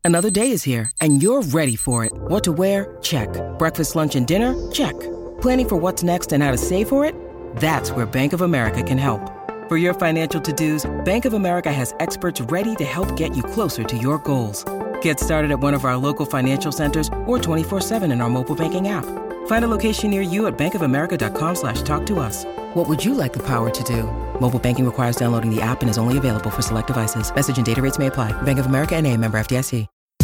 Another day is here, and you're ready for it. What to wear? Check. Breakfast, lunch, and dinner? Check. Planning for what's next and how to save for it? That's where Bank of America can help. For your financial to-dos, Bank of America has experts ready to help get you closer to your goals. Get started at one of our local financial centers or 24/7 in our mobile banking app. Find a location near you at bankofamerica.com/talktous. What would you like the power to do? Mobile banking requires downloading the app and is only available for select devices. Message and data rates may apply. Bank of America N.A., member FDIC.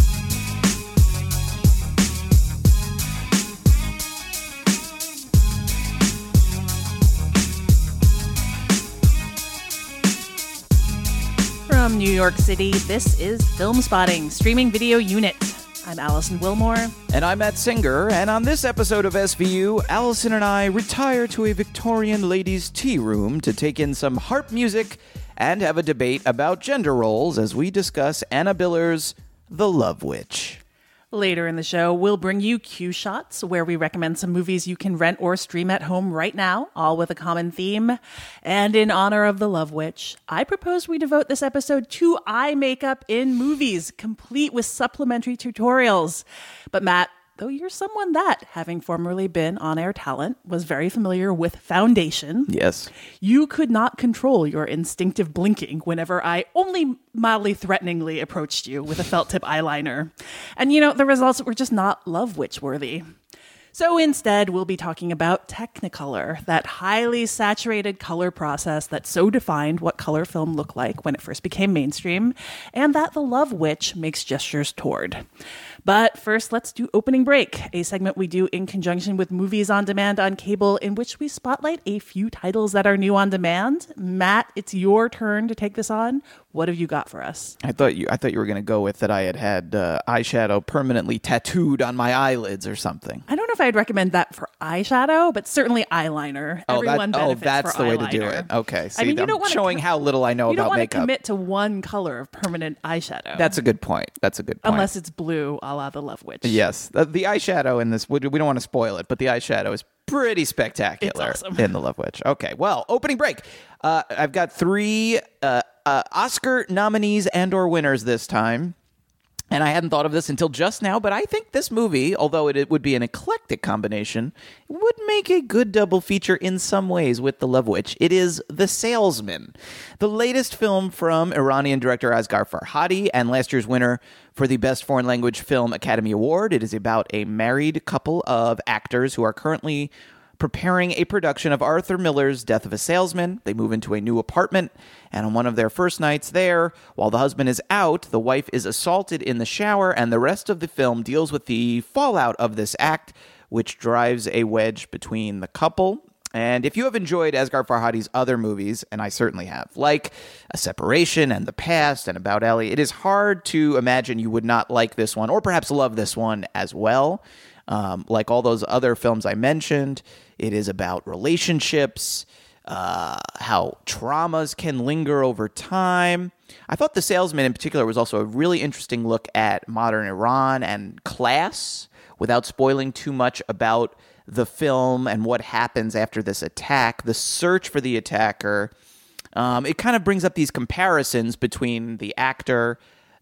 From New York City, this is Film Spotting, Streaming Video Unit. I'm Allison Wilmore. And I'm Matt Singer, and on this episode of SVU, Allison and I retire to a Victorian ladies' tea room to take in some harp music and have a debate about gender roles as we discuss Anna Biller's The Love Witch. Later in the show, we'll bring you Q Shots, where we recommend some movies you can rent or stream at home right now, all with a common theme. And in honor of The Love Witch, I propose we devote this episode to eye makeup in movies, complete with supplementary tutorials. But Matt, though you're someone that, having formerly been on-air talent, was very familiar with foundation. Yes. You could not control your instinctive blinking whenever I only mildly threateningly approached you with a felt tip eyeliner. And the results were just not Love Witch worthy. So instead, we'll be talking about Technicolor, that highly saturated color process that so defined what color film looked like when it first became mainstream, and that The Love Witch makes gestures toward. But first, let's do Opening Break, a segment we do in conjunction with Movies on Demand on cable, in which we spotlight a few titles that are new on demand. Matt, it's your turn to take this on. What have you got for us? I thought you were going to go with that I had eyeshadow permanently tattooed on my eyelids or something. I don't know if I'd recommend that for eyeshadow, but certainly eyeliner. Everyone benefits that's for the way eyeliner. to do it. Okay, see, you don't I'm showing how little I know about makeup. You don't want to commit to one color of permanent eyeshadow. That's a good point. Unless it's blue, a la The Love Witch. Yes, the eyeshadow in this, we don't want to spoil it, but the eyeshadow is pretty spectacular. It's awesome. In The Love Witch. Okay, well, Opening Break. I've got three Oscar nominees and or winners this time. And I hadn't thought of this until just now, but I think this movie, although it would be an eclectic combination, would make a good double feature in some ways with The Love Witch. It is The Salesman, the latest film from Iranian director Asghar Farhadi and last year's winner for the Best Foreign Language Film Academy Award. It is about a married couple of actors who are currently preparing a production of Arthur Miller's Death of a Salesman. They move into a new apartment, and on one of their first nights there, while the husband is out, the wife is assaulted in the shower, and the rest of the film deals with the fallout of this act, which drives a wedge between the couple. And if you have enjoyed Asghar Farhadi's other movies, and I certainly have, like A Separation and The Past and About Ellie, it is hard to imagine you would not like this one, or perhaps love this one as well. Like all those other films I mentioned, it is about relationships, how traumas can linger over time. I thought The Salesman in particular was also a really interesting look at modern Iran and class, without spoiling too much about the film and what happens after this attack, the search for the attacker. It kind of brings up these comparisons between the actor,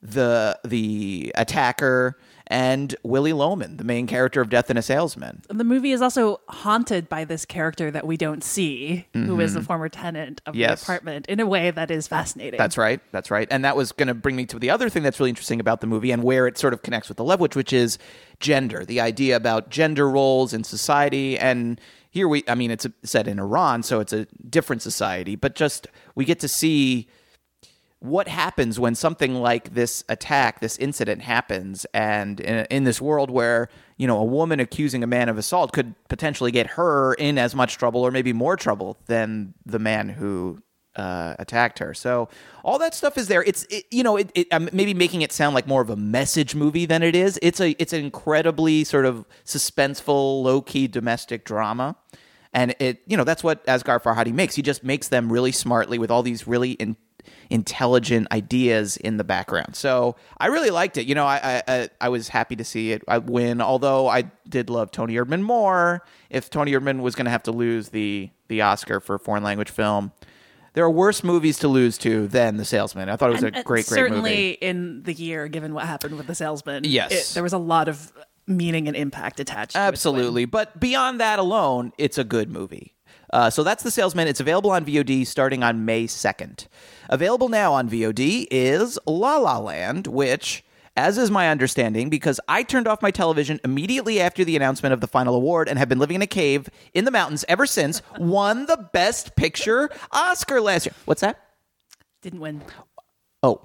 the attacker, and Willy Loman, the main character of Death and a Salesman. The movie is also haunted by this character that we don't see, who is a former tenant of the apartment, in a way that is fascinating. That's right. And that was going to bring me to the other thing that's really interesting about the movie and where it sort of connects with The Love Witch, which is gender, the idea about gender roles in society. And here it's set in Iran, so it's a different society, but just we get to see what happens when something like this attack, this incident happens, and in this world where, a woman accusing a man of assault could potentially get her in as much trouble or maybe more trouble than the man who attacked her. So all that stuff is there. I'm maybe making it sound like more of a message movie than it is. It's an incredibly sort of suspenseful, low-key domestic drama. And that's what Asghar Farhadi makes. He just makes them really smartly with all these really intelligent ideas in the background. So I really liked it. I was happy to see it win, although I did love Tony Erdmann more. If Tony Erdmann was going to have to lose the Oscar for foreign language film, there are worse movies to lose to than The Salesman. I thought it was a great certainly movie. in the year, given what happened with The Salesman. Yes. There was a lot of meaning and impact attached to Absolutely. But beyond that alone, it's a good movie. So that's The Salesman. It's available on VOD starting on May 2nd. Available now on VOD is La La Land, which, as is my understanding, because I turned off my television immediately after the announcement of the final award and have been living in a cave in the mountains ever since, won the Best Picture Oscar last year. What's that? Didn't win. Oh.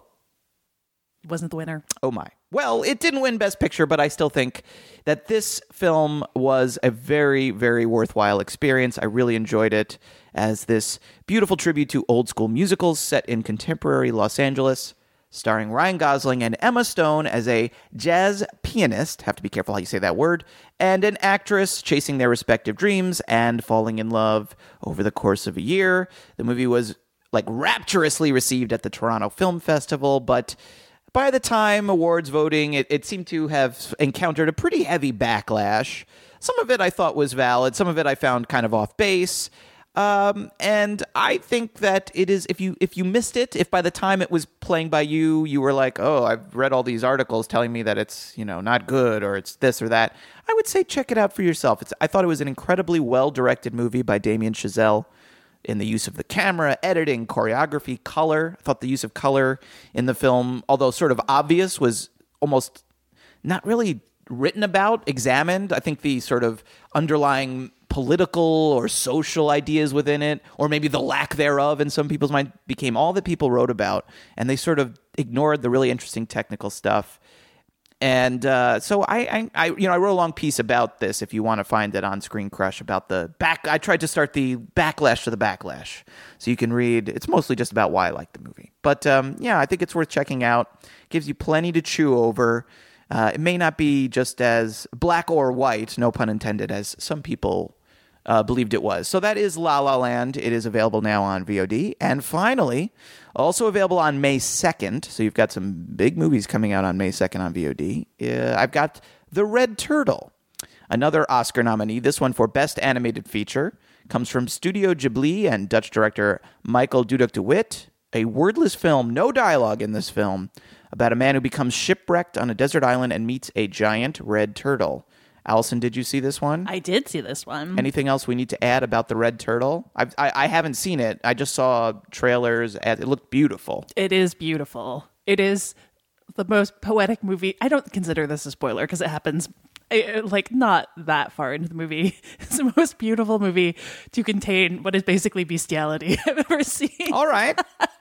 Wasn't the winner. Oh my. Well, it didn't win Best Picture, but I still think that this film was a very, very worthwhile experience. I really enjoyed it as this beautiful tribute to old school musicals set in contemporary Los Angeles, starring Ryan Gosling and Emma Stone as a jazz pianist, have to be careful how you say that word, and an actress chasing their respective dreams and falling in love over the course of a year. The movie was rapturously received at the Toronto Film Festival, but by the time awards voting, it seemed to have encountered a pretty heavy backlash. Some of it I thought was valid. Some of it I found kind of off base. And I think that it is, if you missed it, if by the time it was playing by you were like, oh, I've read all these articles telling me that it's, not good or it's this or that, I would say check it out for yourself. I thought it was an incredibly well-directed movie by Damien Chazelle in the use of the camera, editing, choreography, color. I thought the use of color in the film, although sort of obvious, was almost not really written about, examined. I think the sort of underlying political or social ideas within it, or maybe the lack thereof in some people's mind, became all that people wrote about, and they sort of ignored the really interesting technical stuff. And so I wrote a long piece about this, if you want to find it, on Screen Crush, about I tried to start the backlash to the backlash, so you can read. It's mostly just about why I like the movie, but I think it's worth checking out. Gives you plenty to chew over. It may not be just as black or white, no pun intended, as some people believed it was. So that is La La Land. It is available now on VOD. And finally, also available on May 2nd. So you've got some big movies coming out on May 2nd on VOD. I've got The Red Turtle, another Oscar nominee. This one for Best Animated Feature. Comes from Studio Ghibli and Dutch director Michael Dudok de Wit. A wordless film, no dialogue in this film, about a man who becomes shipwrecked on a desert island and meets a giant red turtle. Allison, did you see this one? I did see this one. Anything else we need to add about The Red Turtle? I haven't seen it. I just saw trailers. It looked beautiful. It is beautiful. It is the most poetic movie. I don't consider this a spoiler because it happens not that far into the movie. It's the most beautiful movie to contain what is basically bestiality I've ever seen. All right.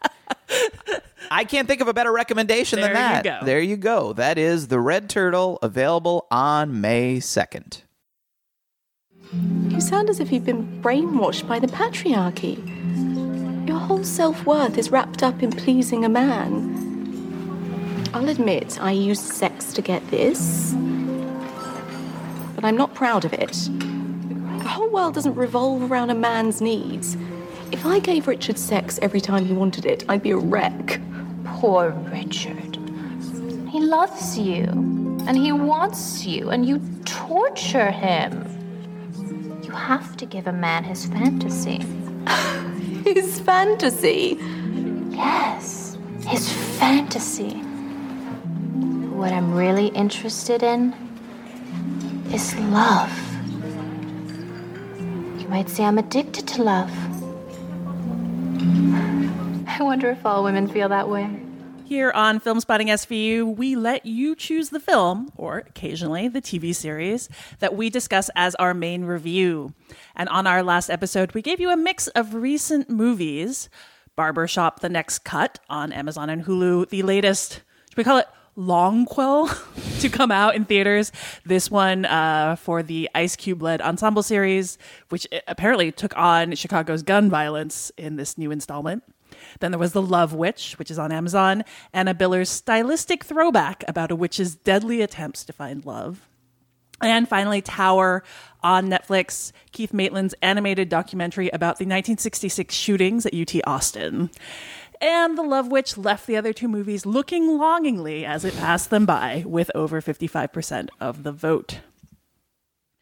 I can't think of a better recommendation than that. There you go. There you go. That is The Red Turtle, available on May 2nd. You sound as if you've been brainwashed by the patriarchy. Your whole self-worth is wrapped up in pleasing a man. I'll admit I used sex to get this, but I'm not proud of it. The whole world doesn't revolve around a man's needs. If I gave Richard sex every time he wanted it, I'd be a wreck. Poor Richard. He loves you, and he wants you, and you torture him. You have to give a man his fantasy. His fantasy? Yes, his fantasy. What I'm really interested in is love. You might say I'm addicted to love. I wonder if all women feel that way. Here on Film Spotting SVU, we let you choose the film, or occasionally the TV series, that we discuss as our main review. And on our last episode, we gave you a mix of recent movies. Barbershop: The Next Cut on Amazon and Hulu, the latest, should we call it longquel, to come out in theaters. This one for the Ice Cube-led ensemble series, which apparently took on Chicago's gun violence in this new installment. Then there was The Love Witch, which is on Amazon, Anna Biller's stylistic throwback about a witch's deadly attempts to find love. And finally, Tower on Netflix, Keith Maitland's animated documentary about the 1966 shootings at UT Austin. And The Love Witch left the other two movies looking longingly as it passed them by, with over 55% of the vote.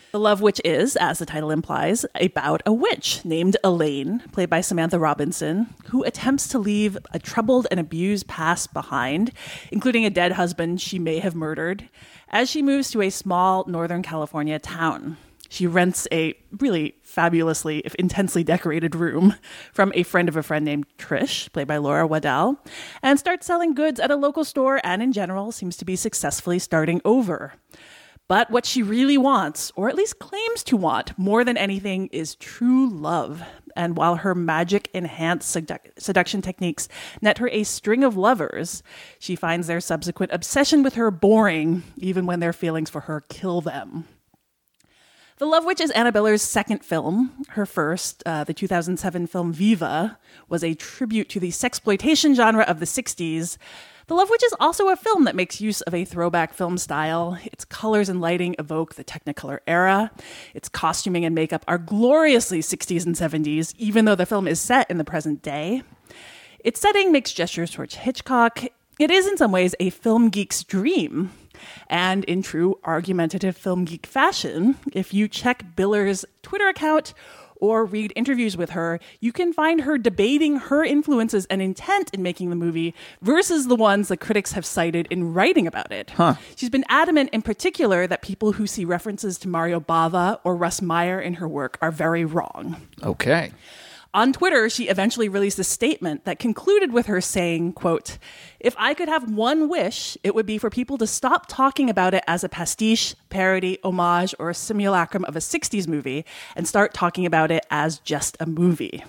The Love Witch is, as the title implies, about a witch named Elaine, played by Samantha Robinson, who attempts to leave a troubled and abused past behind, including a dead husband she may have murdered, as she moves to a small Northern California town. She rents a really fabulously, if intensely decorated room from a friend of a friend named Trish, played by Laura Waddell, and starts selling goods at a local store and in general seems to be successfully starting over. But what she really wants, or at least claims to want more than anything, is true love. And while her magic-enhanced seduction techniques net her a string of lovers, she finds their subsequent obsession with her boring, even when their feelings for her kill them. The Love Witch is Anna Biller's second film. Her first, the 2007 film Viva, was a tribute to the sexploitation genre of the 60s. The Love Witch is also a film that makes use of a throwback film style. Its colors and lighting evoke the Technicolor era. Its costuming and makeup are gloriously 60s and 70s, even though the film is set in the present day. Its setting makes gestures towards Hitchcock. It is in some ways a film geek's dream. And in true argumentative film geek fashion, if you check Biller's Twitter account or read interviews with her, you can find her debating her influences and intent in making the movie versus the ones that critics have cited in writing about it. She's been adamant in particular that people who see references to Mario Bava or Russ Meyer in her work are very wrong. Okay. On Twitter, she eventually released a statement that concluded with her saying, quote, "If I could have one wish, it would be for people to stop talking about it as a pastiche, parody, homage, or a simulacrum of a 60s movie and start talking about it as just a movie."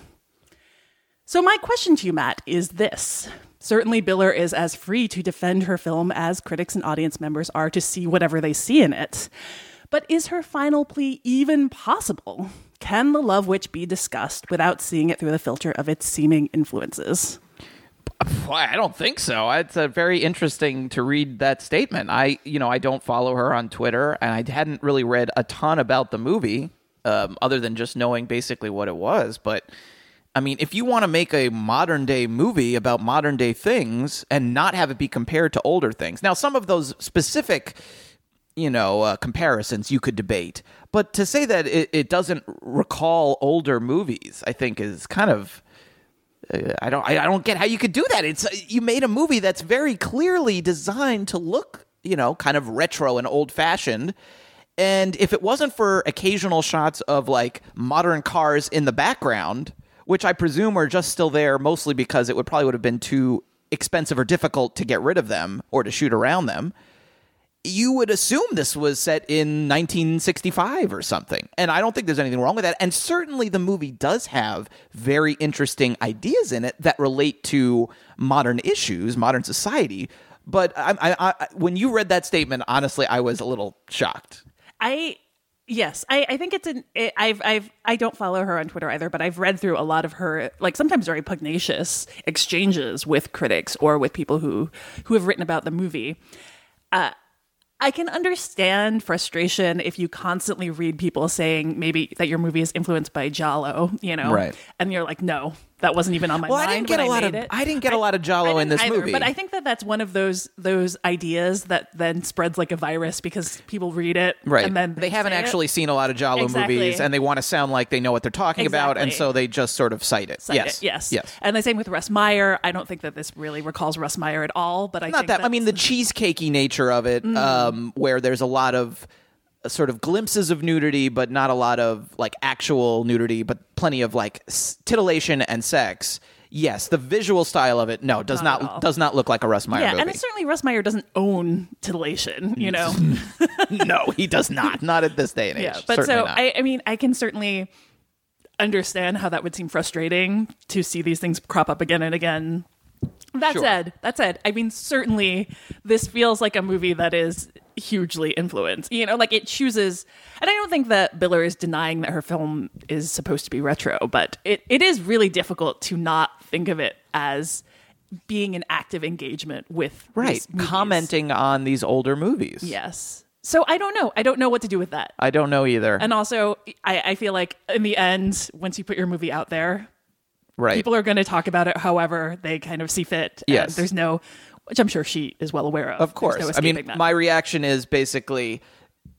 So my question to you, Matt, is this. Certainly Biller is as free to defend her film as critics and audience members are to see whatever they see in it. But is her final plea even possible? Can The Love Witch be discussed without seeing it through the filter of its seeming influences? I don't think so. It's very interesting to read that statement. I don't follow her on Twitter, and I hadn't really read a ton about the movie, other than just knowing basically what it was. But I mean, if you want to make a modern day movie about modern day things and not have it be compared to older things, now some of those specific comparisons you could debate, but to say that it doesn't recall older movies, I think is kind of I don't get how you could do that. You made a movie that's very clearly designed to look, kind of retro and old fashioned. And if it wasn't for occasional shots of like modern cars in the background, which I presume are just still there mostly because it would have been too expensive or difficult to get rid of them or to shoot around them, you would assume this was set in 1965 or something. And I don't think there's anything wrong with that. And certainly the movie does have very interesting ideas in it that relate to modern issues, modern society. But I when you read that statement, honestly, I was a little shocked. I think I don't follow her on Twitter either, but I've read through a lot of her, like sometimes very pugnacious exchanges with critics or with people who have written about the movie. I can understand frustration if you constantly read people saying maybe that your movie is influenced by Giallo, right? And you're like, no, that wasn't even on my mind. I didn't get a lot of Giallo in this movie, but I think that that's one of those ideas that then spreads like a virus because people read it, right? And then they haven't actually seen a lot of Giallo movies, and they want to sound like they know what they're talking about, and so they just sort of cite it. Yes. And the same with Russ Meyer. I don't think that this really recalls Russ Meyer at all, but I think I mean, the cheesecakey nature of it, where there's a lot of sort of glimpses of nudity, but not a lot of like actual nudity, but plenty of like titillation and sex. Yes, the visual style of it, does not look like a Russ Meyer movie. And certainly Russ Meyer doesn't own titillation, No, he does not. Not at this day and age. Yeah, but certainly not. I mean, I can certainly understand how that would seem frustrating to see these things crop up again and again. That said, I mean, certainly this feels like a movie that is hugely influenced. Like it chooses, and I don't think that Biller is denying that her film is supposed to be retro, but it is really difficult to not think of it as being an active engagement with these movies. Commenting on these older movies. Yes. So I don't know. I don't know what to do with that. I don't know either. And also, I feel like in the end, once you put your movie out there, right, people are going to talk about it however they kind of see fit. Yes. There's no, which I'm sure she is well aware of. Of course. No I mean, that. My reaction is basically,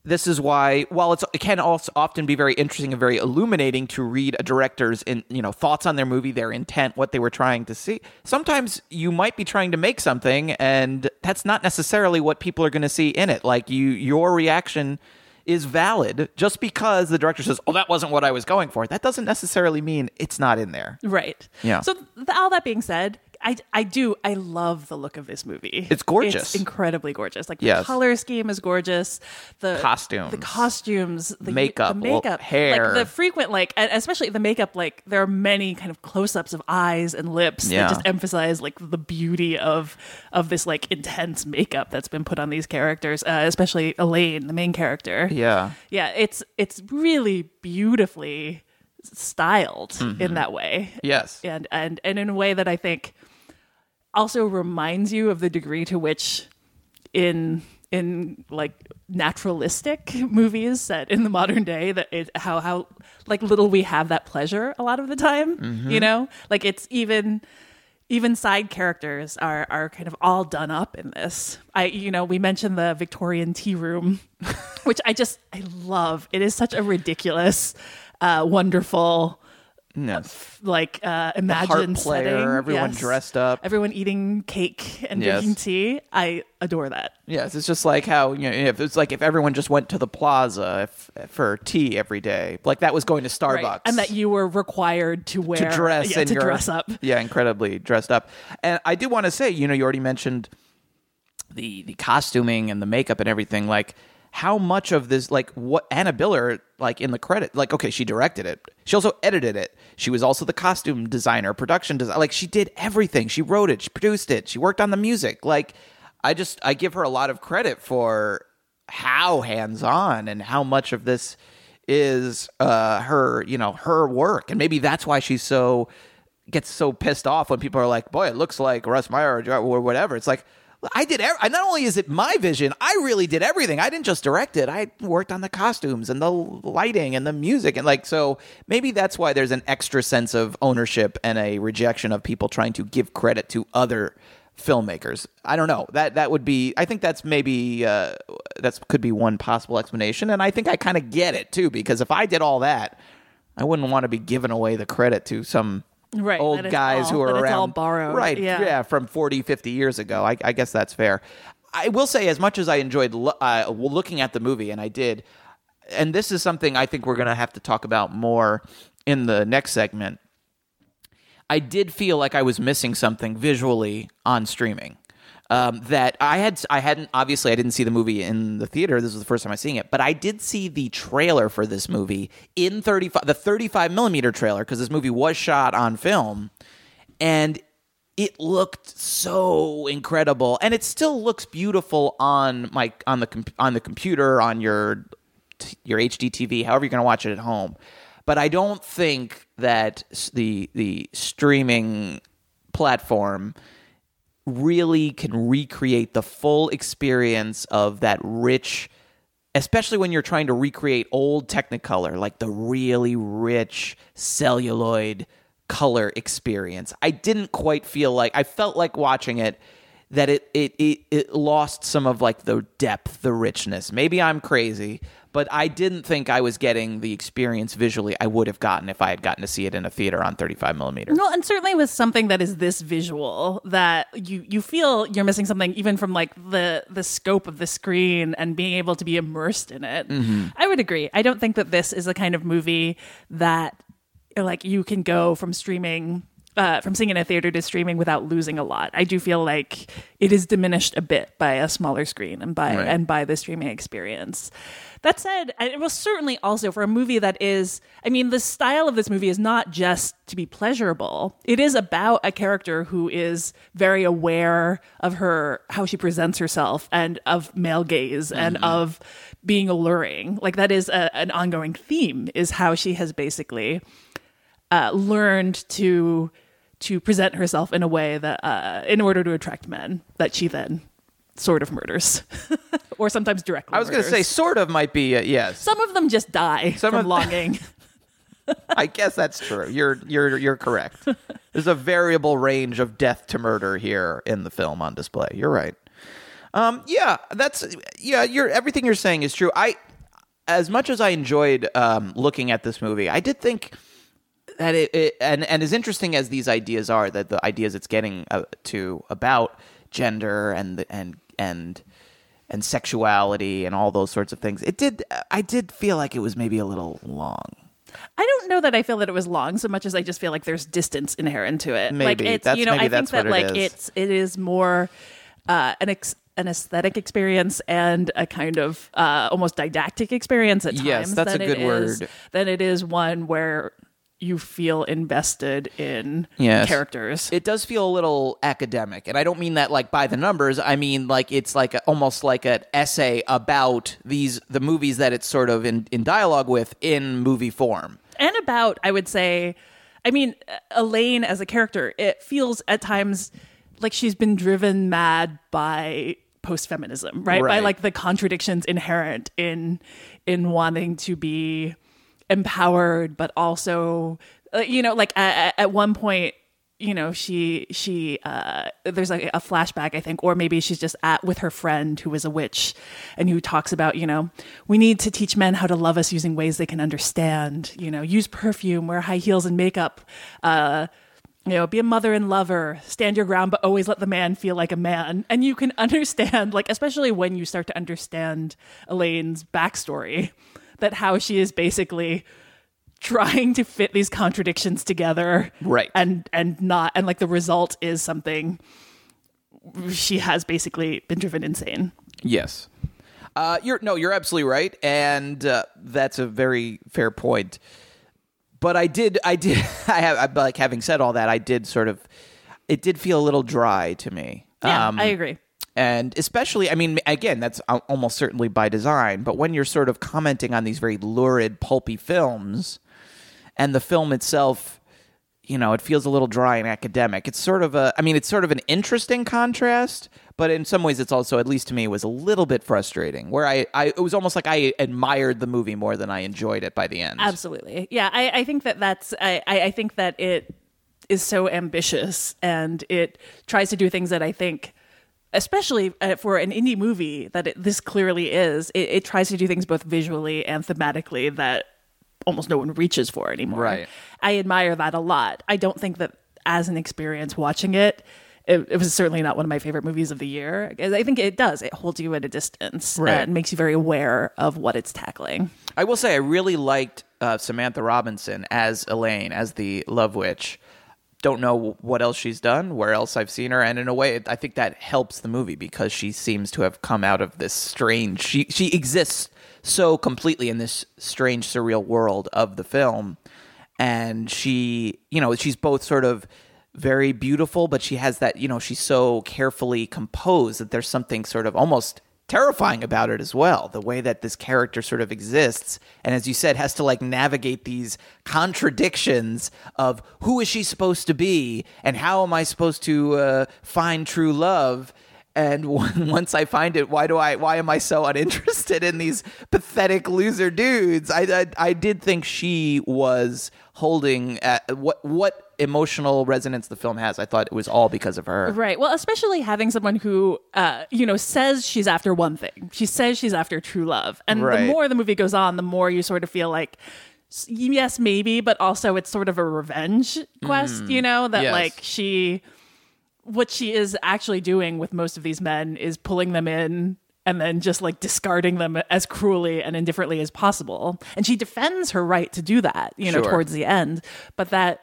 this is why, while it can also often be very interesting and very illuminating to read a director's thoughts on their movie, their intent, what they were trying to see. Sometimes you might be trying to make something, and that's not necessarily what people are going to see in it. Like your reaction is valid just because the director says, "Oh, that wasn't what I was going for." That doesn't necessarily mean it's not in there. Right. Yeah. So all that being said, I love the look of this movie. It's gorgeous. It's incredibly gorgeous. Like Yes. the color scheme is gorgeous. The costumes, the makeup, hair, like the frequent, and especially the makeup. Like there are many kind of close-ups of eyes and lips that just emphasize like the beauty of this like intense makeup that's been put on these characters, especially Elaine, the main character. Yeah. It's really beautifully styled in that way. Yes. And in a way that I think also reminds you of the degree to which in like naturalistic movies set in the modern day that how like little we have that pleasure a lot of the time, like it's even side characters are kind of all done up in this. We mentioned the Victorian tea room, which I love. It is such a ridiculous, wonderful, imagined harp player, setting. everyone dressed up, everyone eating cake and drinking tea. I adore that. Yes, it's just like how if everyone just went to the plaza for tea every day, like that was going to Starbucks, right. And that you were required to dress up, incredibly dressed up. And I do want to say, you already mentioned the costuming and the makeup and everything, like. How much of this, like what Anna Biller, like in the credit, like, okay, she directed it. She also edited it. She was also the costume designer, production designer. Like she did everything. She wrote it. She produced it. She worked on the music. Like I give her a lot of credit for how hands-on and how much of this is her work. And maybe that's why she gets so pissed off when people are like, boy, it looks like Russ Meyer or whatever. It's like, I did. Not only is it my vision, I really did everything. I didn't just direct it. I worked on the costumes and the lighting and the music, and so maybe that's why there's an extra sense of ownership and a rejection of people trying to give credit to other filmmakers. I don't know. That would be. I think that's maybe that could be one possible explanation, and I think I kind of get it too, because if I did all that, I wouldn't want to be giving away the credit to some. Right, old guys who are around. It's all borrowed. Right, from 40, 50 years ago. I guess that's fair. I will say, as much as I enjoyed looking at the movie, and I did, and this is something I think we're going to have to talk about more in the next segment, I did feel like I was missing something visually on streaming. That I hadn't obviously I didn't see the movie in the theater. This was the first time I was seeing it, but I did see the trailer for this movie in the 35 millimeter trailer, because this movie was shot on film, and it looked so incredible, and it still looks beautiful on the computer, on your HD TV, however you're going to watch it at home. But I don't think that the streaming platform really can recreate the full experience of that rich, especially when you're trying to recreate old Technicolor, like the really rich celluloid color experience. I didn't quite feel like, I felt like watching it that it lost some of like the depth, the richness. Maybe I'm crazy, but I didn't think I was getting the experience visually I would have gotten if I had gotten to see it in a theater on 35 millimeter. No, and certainly with something that is this visual, that you feel you're missing something even from like the scope of the screen and being able to be immersed in it. Mm-hmm. I would agree. I don't think that this is a kind of movie that like you can go from streaming from seeing in a theater to streaming without losing a lot. I do feel like it is diminished a bit by a smaller screen and by the streaming experience. That said, it was certainly also for a movie that is, I mean, the style of this movie is not just to be pleasurable. It is about a character who is very aware of how she presents herself and of male gaze and of being alluring. Like that is an ongoing theme, is how she has basically learned to present herself in a way that, in order to attract men, that she then sort of murders, or sometimes directly. I was going to say, sort of might be yes. Some of them just die from longing. I guess that's true. You're correct. There's a variable range of death to murder here in the film on display. You're right. Everything you're saying is true. as much as I enjoyed looking at this movie, I did think that and as interesting as these ideas are, that the ideas it's getting to about gender and sexuality and all those sorts of things, I did feel like it was maybe a little long. I don't know that I feel that it was long so much as I just feel like there's distance inherent to it. Maybe. Like it's, That's, you know, maybe I think that's that what like it is. it is more an aesthetic experience and a kind of almost didactic experience at times. Yes, that's a good word. Than it is one where you feel invested in characters. It does feel a little academic, and I don't mean that like by the numbers. I mean like it's like almost like an essay about the movies that it's sort of in dialogue with in movie form. And about, I would say, I mean, Elaine as a character, it feels at times like she's been driven mad by post-feminism, right? By like the contradictions inherent in wanting to be empowered, but also, you know, like at one point, you know, she there's like a flashback, I think, or maybe she's just with her friend who is a witch and who talks about, you know, we need to teach men how to love us using ways they can understand, you know, use perfume, wear high heels and makeup, you know, be a mother and lover, stand your ground, but always let the man feel like a man. And you can understand, like, especially when you start to understand Elaine's backstory, that how she is basically trying to fit these contradictions together, right? And like the result is something she has basically been driven insane. Yes, you're absolutely right, and that's a very fair point. But I have like, having said all that, it did feel a little dry to me. Yeah, I agree. And especially, I mean, again, that's almost certainly by design, but when you're sort of commenting on these very lurid, pulpy films, and the film itself, you know, it feels a little dry and academic. It's sort of an interesting contrast, but in some ways it's also, at least to me, was a little bit frustrating, where it was almost like I admired the movie more than I enjoyed it by the end. Absolutely. Yeah, I think I think that it is so ambitious, and it tries to do things that I think, especially for an indie movie that this clearly is, it tries to do things both visually and thematically that almost no one reaches for anymore. Right. I admire that a lot. I don't think that as an experience watching it was certainly not one of my favorite movies of the year. I think it holds you at a distance, right, and makes you very aware of what it's tackling. I will say I really liked Samantha Robinson as Elaine, as the Love Witch. Don't know what else she's done, where else I've seen her, and in a way, I think that helps the movie because she seems to have come out of this strange. She exists so completely in this strange, surreal world of the film, and she, you know, she's both sort of very beautiful, but she has that, you know, she's so carefully composed that there's something sort of almost terrifying about it as well, the way that this character sort of exists, and as you said, has to like navigate these contradictions of who is she supposed to be and how am I supposed to find true love, and once I find it, why am I so uninterested in these pathetic loser dudes? I did think she was holding what emotional resonance the film has. I thought it was all because of her. Right. Well, especially having someone who, you know, says she's after one thing. She says she's after true love. And right, the more the movie goes on, the more you sort of feel like, yes, maybe, but also it's sort of a revenge quest, you know, that yes, like what she is actually doing with most of these men is pulling them in and then just like discarding them as cruelly and indifferently as possible. And she defends her right to do that, you know, sure, towards the end, but that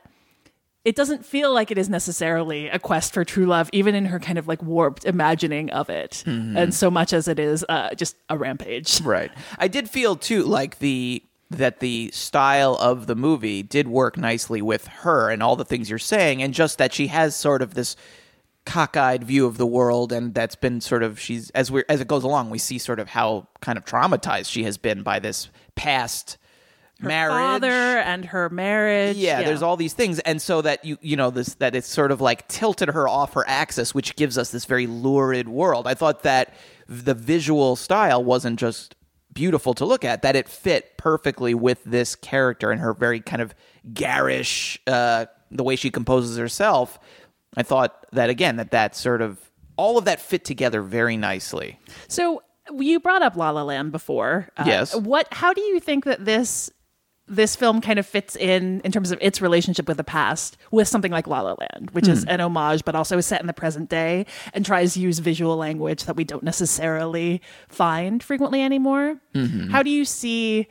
it doesn't feel like it is necessarily a quest for true love, even in her kind of like warped imagining of it. Mm-hmm. And so much as it is just a rampage. Right. I did feel too like that the style of the movie did work nicely with her and all the things you're saying, and just that she has sort of this cockeyed view of the world, and that's been sort of, as it goes along, we see sort of how kind of traumatized she has been by this past marriage, father and her marriage. Yeah, there's all these things, and so that you know this, that it's sort of like tilted her off her axis, which gives us this very lurid world. I thought that the visual style wasn't just beautiful to look at, that it fit perfectly with this character and her very kind of garish, the way she composes herself. I thought that, again, that sort of all of that fit together very nicely. So You brought up La La Land before. Yes. How do you think that this film kind of fits in terms of its relationship with the past with something like La La Land, which is an homage, but also is set in the present day and tries to use visual language that we don't necessarily find frequently anymore? How do you see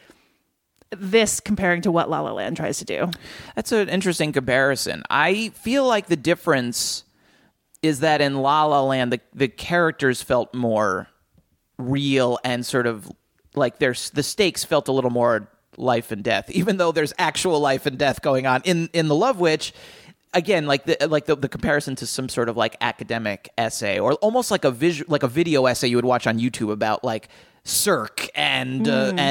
this comparing to what La La Land tries to do? That's an interesting comparison. I feel like the difference is that in La La Land, the characters felt more real and sort of like the stakes felt a little more life and death, even though there's actual life and death going on in The Love Witch. Again, like the comparison to some sort of like academic essay, or almost like a video essay you would watch on YouTube about like Cirque and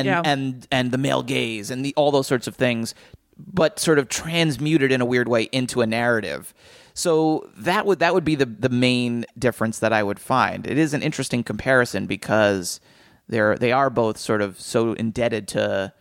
the male gaze and all those sorts of things, but sort of transmuted in a weird way into a narrative. So that would be the main difference that I would find. It is an interesting comparison because they are both sort of so indebted to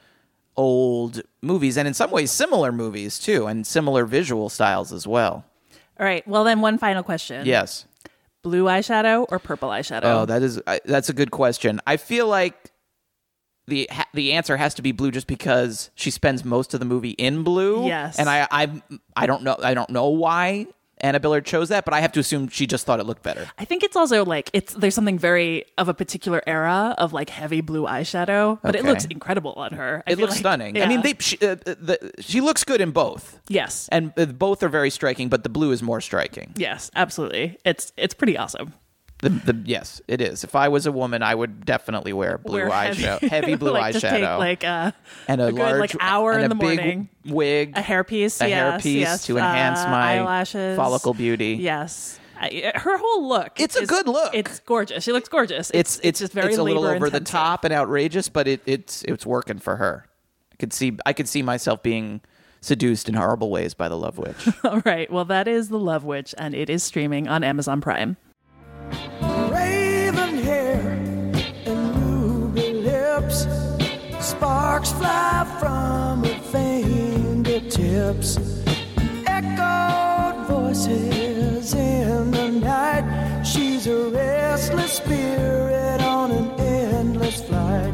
old movies, and in some ways similar movies too, and similar visual styles as well. All right. Well, then one final question. Yes. Blue eyeshadow or purple eyeshadow? Oh, that's a good question. I feel like the answer has to be blue, just because she spends most of the movie in blue. Yes. And I don't know why Anna Billard chose that, but I have to assume she just thought it looked better. I think it's also like there's something very of a particular era of like heavy blue eyeshadow, but it looks incredible on her. It looks stunning. Yeah. I mean, she looks good in both. Yes, and both are very striking, but the blue is more striking. Yes, absolutely. It's pretty awesome. Yes, it is. If I was a woman, I would definitely wear eyeshadow, heavy blue like eyeshadow, just take like and a good, large like hour and in the big morning, wig, a hairpiece, yes, to enhance my eyelashes, follicle beauty. Yes, her whole look. It's a good look. It's gorgeous. She looks gorgeous. It's just very it's a little over the labor-intensive. top and outrageous, but it's working for her. I could see myself being seduced in horrible ways by The Love Witch. All right. Well, that is The Love Witch, and it is streaming on Amazon Prime. Raven hair and ruby lips, sparks fly from her fingertips, echoed voices in the night. She's a restless spirit on an endless flight.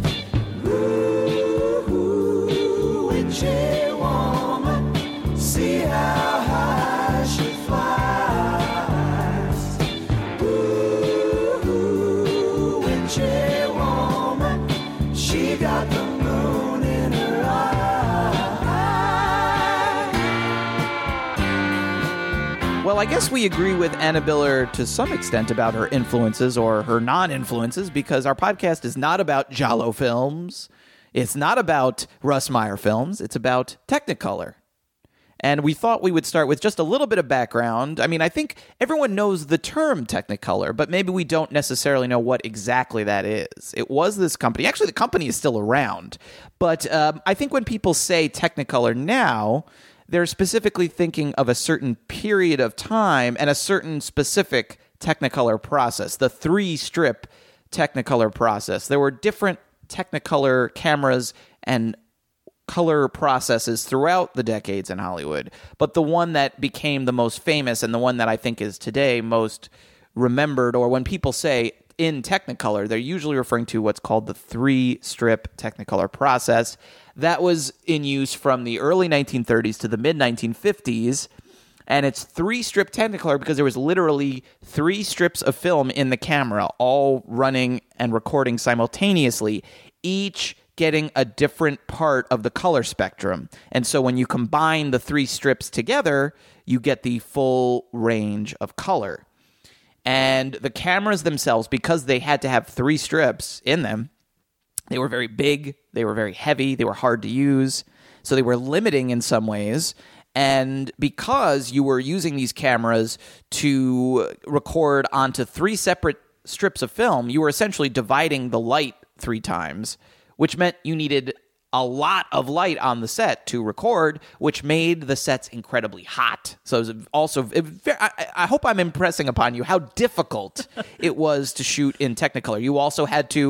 Ooh, witchy woman, see how high she flies. She got the moon in her eye. Well, I guess we agree with Anna Billard to some extent about her influences or her non-influences, because our podcast is not about Giallo films. It's not about Russ Meyer films. It's about Technicolor. And we thought we would start with just a little bit of background. I mean, I think everyone knows the term Technicolor, but maybe we don't necessarily know what exactly that is. It was this company. Actually, the company is still around. But I think when people say Technicolor now, they're specifically thinking of a certain period of time and a certain specific Technicolor process, the 3-strip Technicolor process. There were different Technicolor cameras and color processes throughout the decades in Hollywood, but the one that became the most famous and the one that I think is today most remembered, or when people say in Technicolor, they're usually referring to what's called the 3-strip Technicolor process. That was in use from the early 1930s to the mid-1950s, and it's 3-strip Technicolor because there was literally 3 strips of film in the camera, all running and recording simultaneously, each getting a different part of the color spectrum. And so when you combine the 3 strips together, you get the full range of color. And the cameras themselves, because they had to have 3 strips in them, they were very big, they were very heavy, they were hard to use, so they were limiting in some ways. And because you were using these cameras to record onto 3 separate strips of film, you were essentially dividing the light 3 times, which meant you needed a lot of light on the set to record, which made the sets incredibly hot. So it was also, I hope I'm impressing upon you how difficult it was to shoot in Technicolor. You also had to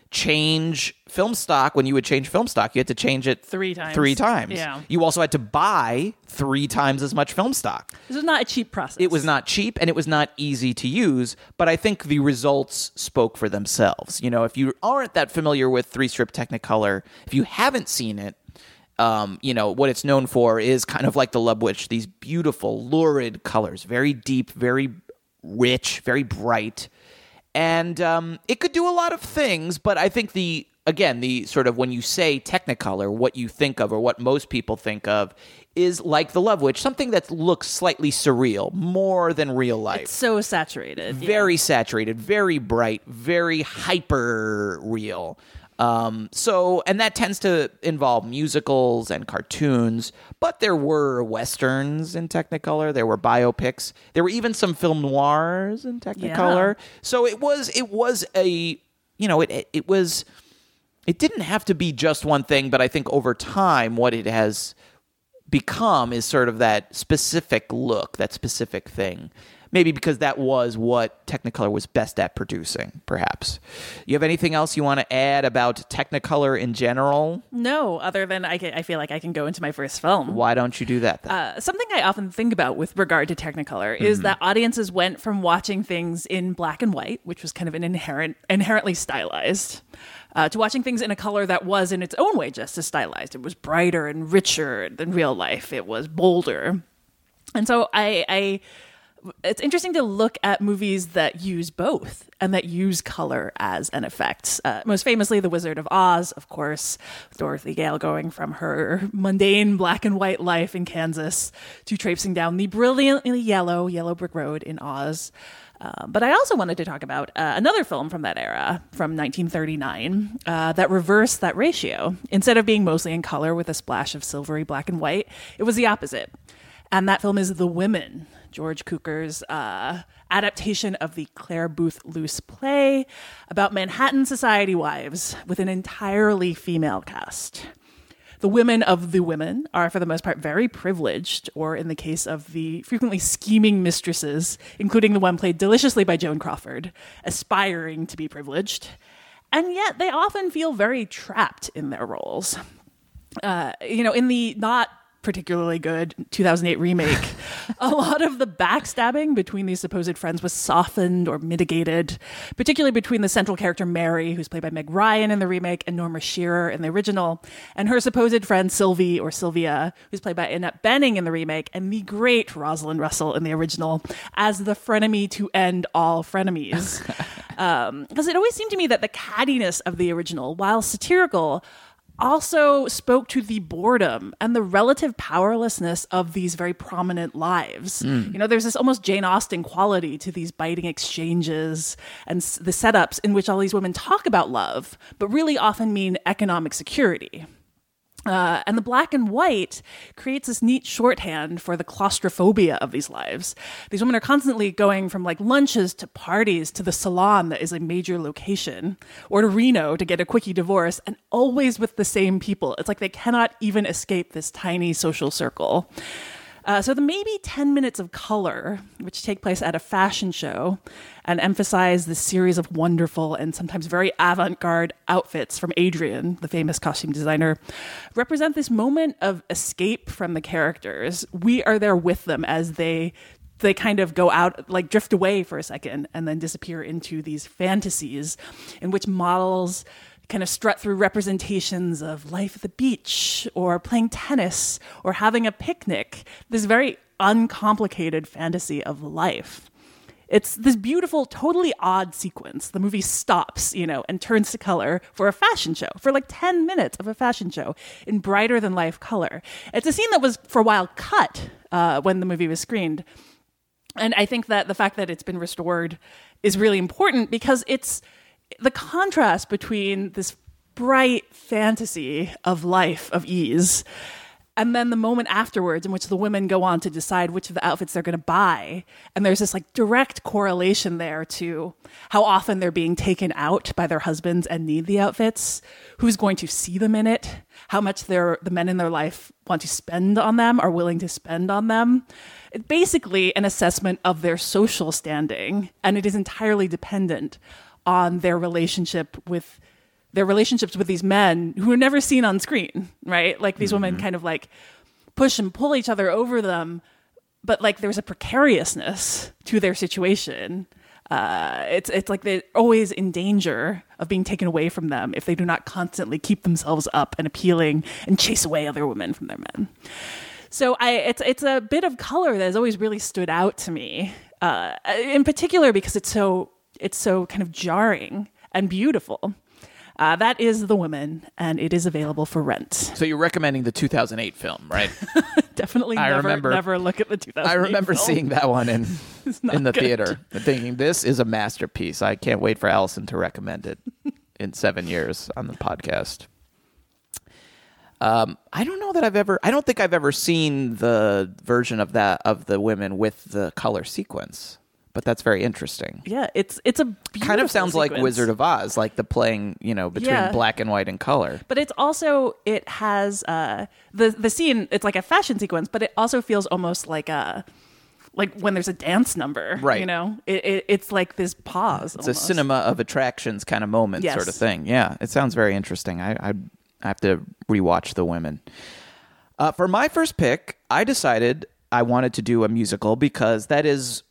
change film stock. When you would change film stock, you had to change it 3 times. 3 times. Yeah. You also had to buy 3 times as much film stock. This was not a cheap process. It was not cheap, and it was not easy to use, but I think the results spoke for themselves. You know, if you aren't that familiar with 3-strip Technicolor, if you haven't seen it, you know, what it's known for is kind of like The Love Witch, these beautiful, lurid colors, very deep, very rich, very bright. And it could do a lot of things, but I think the sort of when you say Technicolor, what you think of or what most people think of is like The Love Witch, something that looks slightly surreal, more than real life. It's so saturated. Very saturated, very bright, very hyper real. And that tends to involve musicals and cartoons, but there were westerns in Technicolor, there were biopics, there were even some film noirs in Technicolor. Yeah. So it was a, you know, it didn't have to be just one thing, but I think over time what it has become is sort of that specific look, that specific thing. Maybe because that was what Technicolor was best at producing, perhaps. You have anything else you want to add about Technicolor in general? No, other than I feel like I can go into my first film. Why don't you do that then? Something I often think about with regard to Technicolor is that audiences went from watching things in black and white, which was kind of an inherently stylized, to watching things in a color that was in its own way just as stylized. It was brighter and richer than real life. It was bolder. And so it's interesting to look at movies that use both and that use color as an effect. Most famously, The Wizard of Oz, of course, with Dorothy Gale going from her mundane black and white life in Kansas to traipsing down the brilliantly yellow brick road in Oz. But I also wanted to talk about another film from that era, from 1939, that reversed that ratio. Instead of being mostly in color with a splash of silvery black and white, it was the opposite. And that film is The Women, George Cukor's adaptation of the Clare Boothe Luce play about Manhattan society wives with an entirely female cast. The women of The Women are, for the most part, very privileged, or in the case of the frequently scheming mistresses, including the one played deliciously by Joan Crawford, aspiring to be privileged. And yet they often feel very trapped in their roles. In the not particularly good 2008 remake, a lot of the backstabbing between these supposed friends was softened or mitigated, particularly between the central character Mary, who's played by Meg Ryan in the remake, and Norma Shearer in the original, and her supposed friend Sylvie, or Sylvia, who's played by Annette Bening in the remake, and the great Rosalind Russell in the original, as the frenemy to end all frenemies. Because it always seemed to me that the cattiness of the original, while satirical, also spoke to the boredom and the relative powerlessness of these very prominent lives. There's this almost Jane Austen quality to these biting exchanges and the setups in which all these women talk about love, but really often mean economic security. And the black and white creates this neat shorthand for the claustrophobia of these lives. These women are constantly going from like lunches to parties to the salon that is a major location, or to Reno to get a quickie divorce, and always with the same people. It's like they cannot even escape this tiny social circle. So the maybe 10 minutes of color, which take place at a fashion show and emphasize this series of wonderful and sometimes very avant-garde outfits from Adrian, the famous costume designer, represent this moment of escape from the characters. We are there with them as they kind of go out, like drift away for a second and then disappear into these fantasies in which models kind of strut through representations of life at the beach or playing tennis or having a picnic, this very uncomplicated fantasy of life. It's this beautiful, totally odd sequence. The movie stops, and turns to color for a fashion show, for like 10 minutes of a fashion show in brighter than life color. It's a scene that was for a while cut when the movie was screened. And I think that the fact that it's been restored is really important because it's the contrast between this bright fantasy of life, of ease, and then the moment afterwards in which the women go on to decide which of the outfits they're going to buy. And there's this like direct correlation there to how often they're being taken out by their husbands and need the outfits, who's going to see them in it, how much the men in their life want to spend on them, are willing to spend on them. It's basically an assessment of their social standing, and it is entirely dependent on their relationship with their relationships with these men who are never seen on screen, right? Like these women kind of like push and pull each other over them, but like there's a precariousness to their situation. It's like they're always in danger of being taken away from them if they do not constantly keep themselves up and appealing and chase away other women from their men. So it's a bit of color that has always really stood out to me, in particular because it's so kind of jarring and beautiful. That is The Women, and it is available for rent. So you're recommending the 2008 film, right? Definitely never look at the 2008 I remember film. seeing that one in the good. theater and thinking, this is a masterpiece. I can't wait for Allison to recommend it in 7 years on the podcast. I don't think I've ever seen the version of The Women with the color sequence. But that's very interesting. Yeah, it's a beautiful kind of sounds sequence. like Wizard of Oz, like the playing, between black and white and color. But it has the scene. It's like a fashion sequence, but it also feels almost like when there's a dance number, right? It's like this pause. It's almost a cinema of attractions kind of moment, sort of thing. Yeah, it sounds very interesting. I have to rewatch The Women. For my first pick, I decided I wanted to do a musical because that is.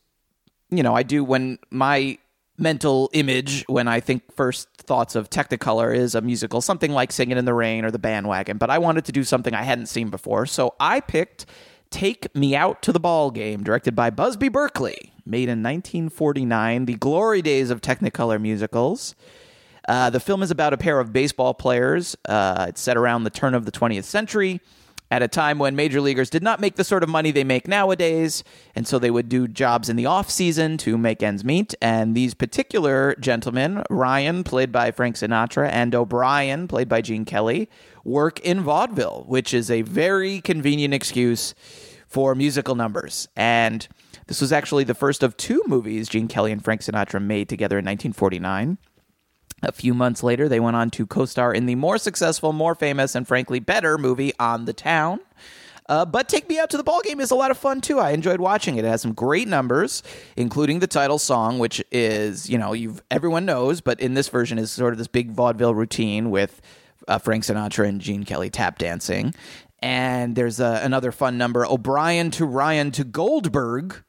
I do when my mental image, when I think first thoughts of Technicolor is a musical, something like Singin' in the Rain or The Bandwagon, but I wanted to do something I hadn't seen before. So I picked Take Me Out to the Ball Game, directed by Busby Berkeley, made in 1949, the glory days of Technicolor musicals. The film is about a pair of baseball players. It's set around the turn of the 20th century. At a time when major leaguers did not make the sort of money they make nowadays, and so they would do jobs in the off-season to make ends meet. And these particular gentlemen, Ryan, played by Frank Sinatra, and O'Brien, played by Gene Kelly, work in vaudeville, which is a very convenient excuse for musical numbers. And this was actually the first of two movies Gene Kelly and Frank Sinatra made together in 1949. A few months later, they went on to co-star in the more successful, more famous, and frankly better movie On the Town. But Take Me Out to the Ball Game is a lot of fun, too. I enjoyed watching it. It has some great numbers, including the title song, which is, everyone knows, but in this version is sort of this big vaudeville routine with Frank Sinatra and Gene Kelly tap dancing. And there's another fun number, O'Brien to Ryan to Goldberg,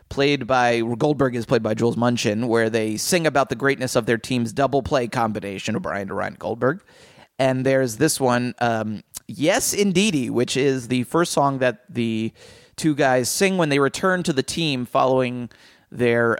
Goldberg is played by Jules Munchin, where they sing about the greatness of their team's double play combination, O'Brien to Ryan Goldberg. And there's this one, Yes Indeedy, which is the first song that the two guys sing when they return to the team following their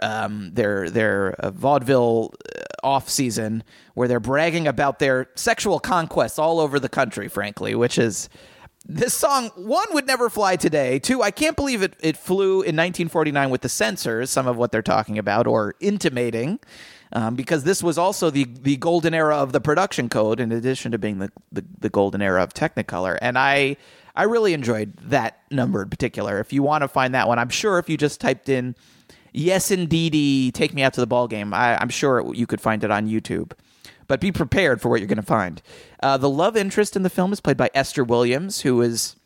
vaudeville off season, where they're bragging about their sexual conquests all over the country, frankly, which is. This song, one, would never fly today. Two, I can't believe it flew in 1949 with the censors, some of what they're talking about or intimating, because this was also the golden era of the production code, in addition to being the golden era of Technicolor. And I really enjoyed that number in particular. If you want to find that one, I'm sure if you just typed in, Yes Indeedy, Take Me Out to the Ball Game, I'm sure you could find it on YouTube. But be prepared for what you're going to find. The love interest in the film is played by Esther Williams, who is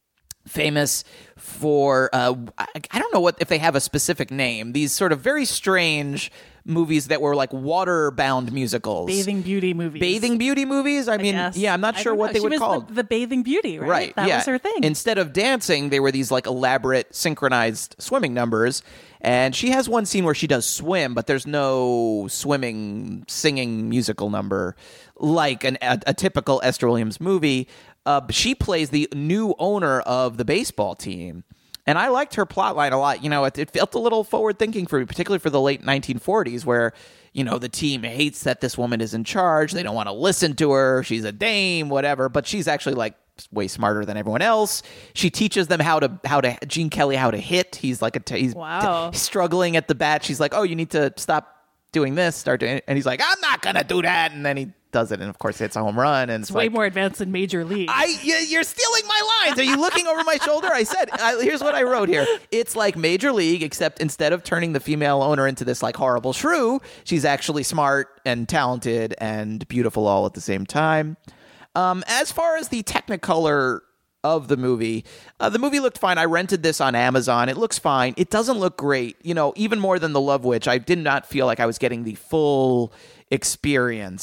famous for, I don't know if they have a specific name, these sort of very strange movies that were like water-bound musicals. Bathing beauty movies. Bathing beauty movies? I mean, yeah, I'm not sure what they would call it. The Bathing Beauty, right? Right, that was her thing. Instead of dancing, they were these like elaborate synchronized swimming numbers. And she has one scene where she does swim, but there's no swimming, singing musical number like a typical Esther Williams movie. She plays the new owner of the baseball team. And I liked her plotline a lot. It felt a little forward-thinking for me, particularly for the late 1940s, where, the team hates that this woman is in charge. They don't want to listen to her. She's a dame, whatever. But she's actually, like, way smarter than everyone else. She teaches them how to Gene Kelly how to hit. He's like he's struggling at the bat. She's like, oh, you need to stop doing this, start doing it. And he's like, I'm not going to do that. And then he does it, and of course hits a home run. And it's way more advanced than Major League. You're stealing my lines. Are you looking over my shoulder? I said, here's what I wrote here. It's like Major League, except instead of turning the female owner into this like horrible shrew, she's actually smart and talented and beautiful all at the same time. As far as the Technicolor of the movie looked fine. I rented this on Amazon. It looks fine. It doesn't look great. Even more than The Love Witch, I did not feel like I was getting the full experience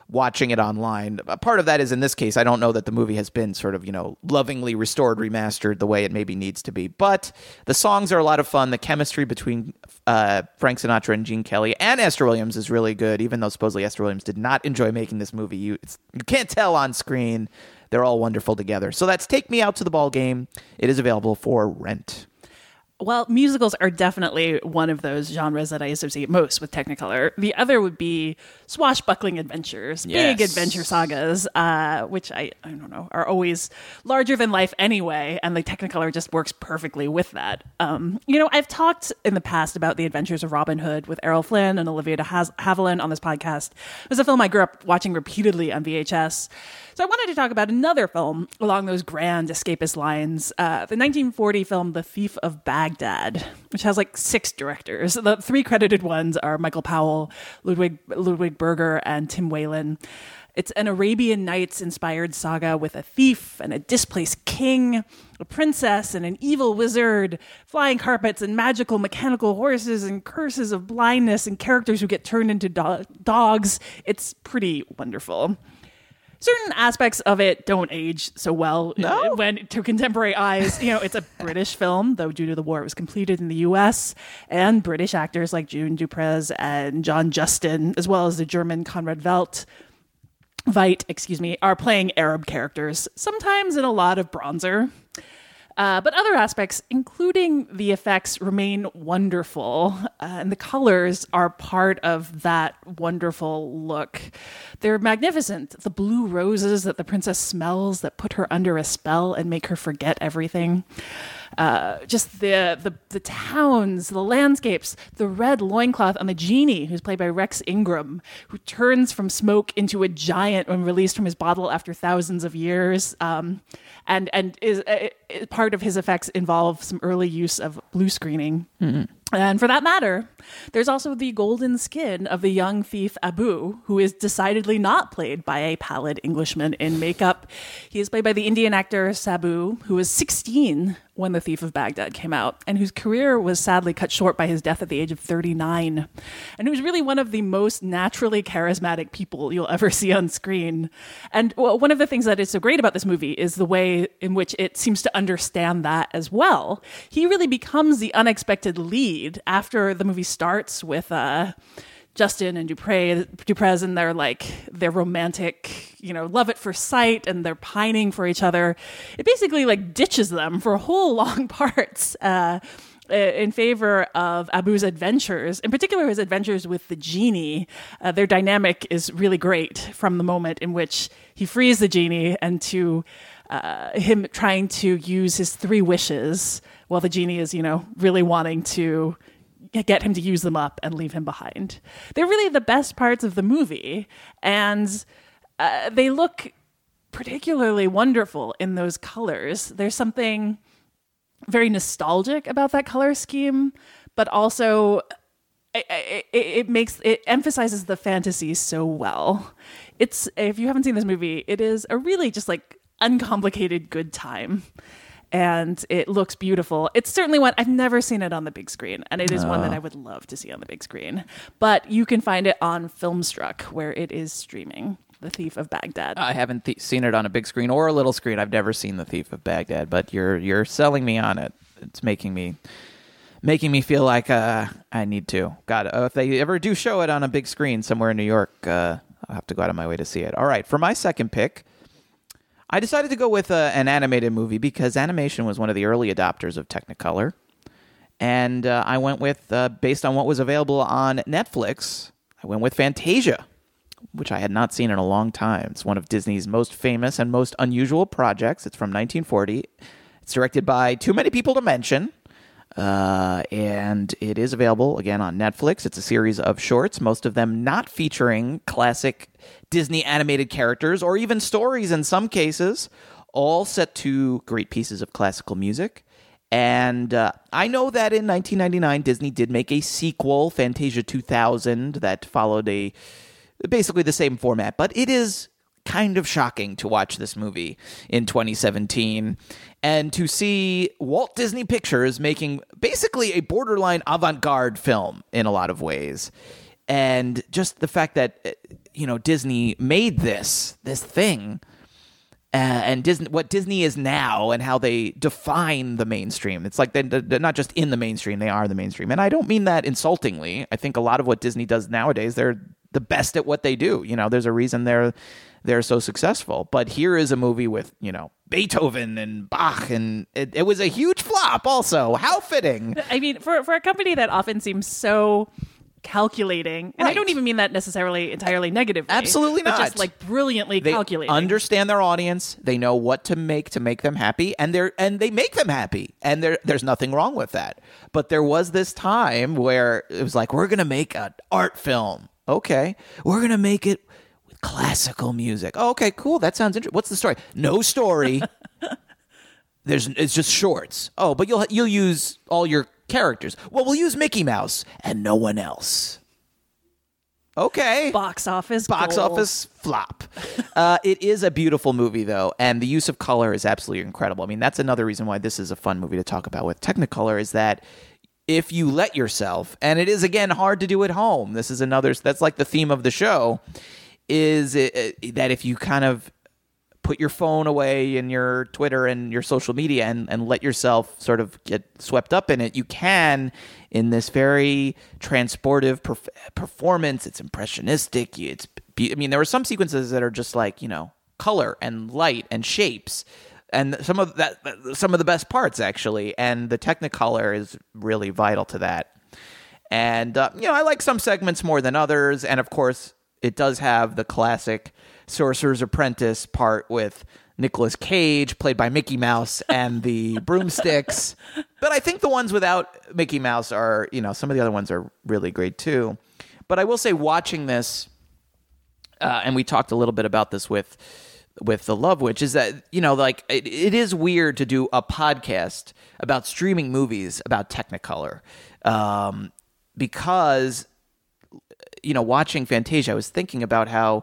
watching it online. A part of that is, in this case, I don't know that the movie has been sort of, lovingly restored, remastered the way it maybe needs to be. But the songs are a lot of fun. The chemistry between Frank Sinatra and Gene Kelly and Esther Williams is really good, even though supposedly Esther Williams did not enjoy making this movie. You can't tell on screen. They're all wonderful together. So that's Take Me Out to the Ball Game. It is available for rent. Well, musicals are definitely one of those genres that I associate most with Technicolor. The other would be swashbuckling adventures, big adventure sagas, which I don't know, are always larger than life anyway, and the Technicolor just works perfectly with that. I've talked in the past about The Adventures of Robin Hood with Errol Flynn and Olivia de Havilland on this podcast. It was a film I grew up watching repeatedly on VHS. So I wanted to talk about another film along those grand escapist lines, the 1940 film The Thief of Baghdad, which has like 6 directors. The 3 credited ones are Michael Powell, Ludwig Berger, and Tim Whalen. It's an Arabian Nights-inspired saga with a thief and a displaced king, a princess and an evil wizard, flying carpets and magical mechanical horses and curses of blindness and characters who get turned into dogs. It's pretty wonderful. Certain aspects of it don't age so well when to contemporary eyes. It's a British film, though due to the war it was completed in the US, and British actors like June Duprez and John Justin, as well as the German Conrad Veidt, are playing Arab characters, sometimes in a lot of bronzer. But other aspects, including the effects, remain wonderful, and the colors are part of that wonderful look. They're magnificent. The blue roses that the princess smells that put her under a spell and make her forget everything. Just the towns, the landscapes, the red loincloth on the genie, who's played by Rex Ingram, who turns from smoke into a giant when released from his bottle after thousands of years. And is part of his effects involve some early use of blue screening. Mm-hmm. And for that matter, there's also the golden skin of the young thief Abu, who is decidedly not played by a pallid Englishman in makeup. He is played by the Indian actor Sabu, who was 16 when The Thief of Baghdad came out, and whose career was sadly cut short by his death at the age of 39, and who's really one of the most naturally charismatic people you'll ever see on screen. And one of the things that is so great about this movie is the way in which it seems to understand that as well. He really becomes the unexpected lead after the movie starts with Justin and Duprez, and their romantic, love at first sight, and they're pining for each other. It basically ditches them for whole long parts in favor of Abu's adventures, in particular his adventures with the genie. Their dynamic is really great from the moment in which he frees the genie and to him trying to use his 3 wishes while the genie is, really wanting to get him to use them up and leave him behind. They're really the best parts of the movie, and they look particularly wonderful in those colors. There's something very nostalgic about that color scheme, but also it emphasizes the fantasy so well. If you haven't seen this movie, it is a really just uncomplicated good time. And it looks beautiful. It's certainly one, I've never seen it on the big screen, and it is one that I would love to see on the big screen. But you can find it on Filmstruck, where it is streaming, The Thief of Baghdad. I haven't seen it on a big screen or a little screen. I've never seen The Thief of Baghdad, but you're selling me on it. It's making me feel like I need to. God, if they ever do show it on a big screen somewhere in New York, I'll have to go out of my way to see it. All right, for my second pick, I decided to go with an animated movie because animation was one of the early adopters of Technicolor. And I went with, based on what was available on Netflix, I went with Fantasia, which I had not seen in a long time. It's one of Disney's most famous and most unusual projects. It's from 1940. It's directed by too many people to mention. And it is available, again, on Netflix. It's a series of shorts, most of them not featuring classic Disney animated characters or even stories in some cases, all set to great pieces of classical music. And I know that in 1999, Disney did make a sequel, Fantasia 2000, that followed basically the same format. But it is kind of shocking to watch this movie in 2017 and to see Walt Disney Pictures making basically a borderline avant-garde film in a lot of ways. And just the fact that, Disney made this thing. And Disney, what Disney is now, and how they define the mainstream. It's like they're not just in the mainstream; they are the mainstream. And I don't mean that insultingly. I think a lot of what Disney does nowadays, they're the best at what they do. There's a reason they're so successful. But here is a movie with Beethoven and Bach, and it was a huge flop. Also, how fitting. I mean, for a company that often seems so calculating, and I don't even mean that necessarily entirely negatively. Absolutely not. But just like brilliantly They calculating. understand their audience. They know what to make them happy, and they make them happy. And there's nothing wrong with that. But there was this time where it was like, we're gonna make an art film. Okay, we're gonna make it with classical music. Oh, okay, cool. That sounds interesting. What's the story? No story. It's just shorts. Oh, but you'll use all your characters. Well, we'll use Mickey Mouse and no one else. Okay. Box office flop. It is a beautiful movie, though, and the use of color is absolutely incredible. I mean, that's another reason why this is a fun movie to talk about with Technicolor, is that if you let yourself, and it is, again, hard to do at home. That's like the theme of the show, is that if you kind of put your phone away and your Twitter and your social media and let yourself sort of get swept up in it, you can, in this very transportive performance. It's impressionistic. There were some sequences that are just like, color and light and shapes. And some of the best parts, actually. And the Technicolor is really vital to that. And, I like some segments more than others. And, of course, it does have the classic Sorcerer's Apprentice part with Nicolas Cage, played by Mickey Mouse, and the broomsticks. But I think the ones without Mickey Mouse are, some of the other ones are really great too. But I will say, watching this, and we talked a little bit about this with The Love Witch, is that, it is weird to do a podcast about streaming movies about Technicolor. Because, watching Fantasia, I was thinking about how,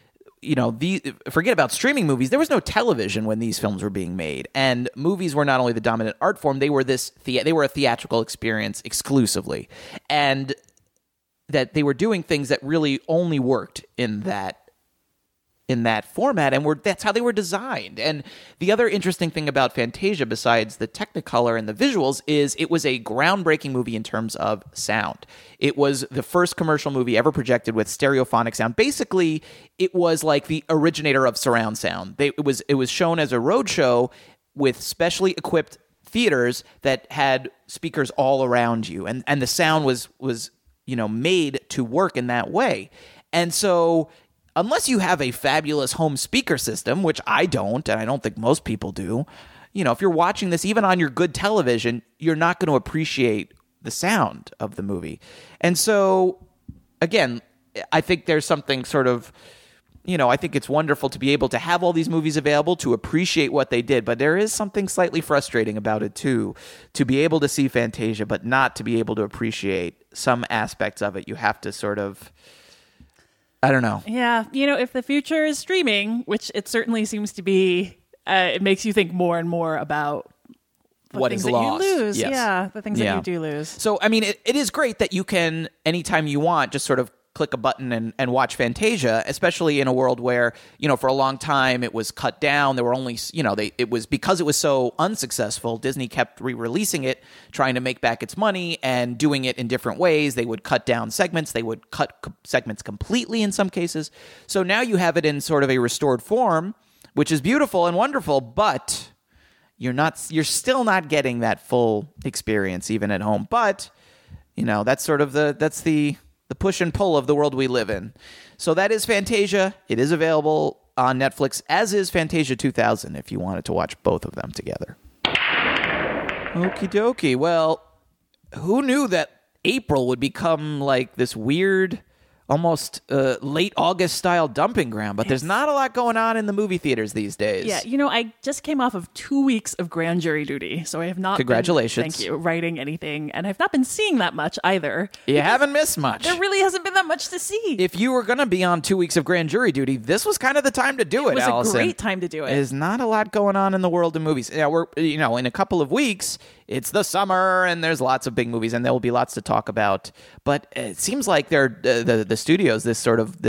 forget about streaming movies. There was no television when these films were being made, and movies were not only the dominant art form; they were they were a theatrical experience exclusively, and that they were doing things that really only worked in that format, and that's how they were designed. And the other interesting thing about Fantasia, besides the Technicolor and the visuals, is it was a groundbreaking movie in terms of sound. It was the first commercial movie ever projected with stereophonic sound. Basically, it was like the originator of surround sound. It was shown as a roadshow with specially equipped theaters that had speakers all around you, and the sound was made to work in that way. And so, unless you have a fabulous home speaker system, which I don't, and I don't think most people do, if you're watching this even on your good television, you're not going to appreciate the sound of the movie. And so, again, I think there's something sort of, I think it's wonderful to be able to have all these movies available, to appreciate what they did, but there is something slightly frustrating about it too, to be able to see Fantasia, but not to be able to appreciate some aspects of it. You have to sort of, I don't know. Yeah. If the future is streaming, which it certainly seems to be, it makes you think more and more about what things is that lost. You lose. Yes. Yeah, the things that you do lose. So, I mean, it is great that you can, anytime you want, just sort of click a button and watch Fantasia, especially in a world where, for a long time it was cut down. There were only, it was because it was so unsuccessful, Disney kept re-releasing it, trying to make back its money and doing it in different ways. They would cut down segments. They would cut segments completely in some cases. So now you have it in sort of a restored form, which is beautiful and wonderful, but you're still not getting that full experience even at home. But, that's sort of the push and pull of the world we live in. So that is Fantasia. It is available on Netflix, as is Fantasia 2000, if you wanted to watch both of them together. Okie dokie. Well, who knew that April would become like this weird, almost late August style dumping ground? But there's not a lot going on in the movie theaters these days. Yeah, I just came off of 2 weeks of grand jury duty, so I have not Congratulations. thank you, writing anything, and I've not been seeing that much either. You haven't missed much. There really hasn't been that much to see. If you were going to be on 2 weeks of grand jury duty, this was kind of the time to do it, It was Allison. a great time to do it. There's not a lot going on in the world of movies. Yeah, we're, in a couple of weeks, it's the summer, and there's lots of big movies, and there will be lots to talk about. But it seems like the studios, this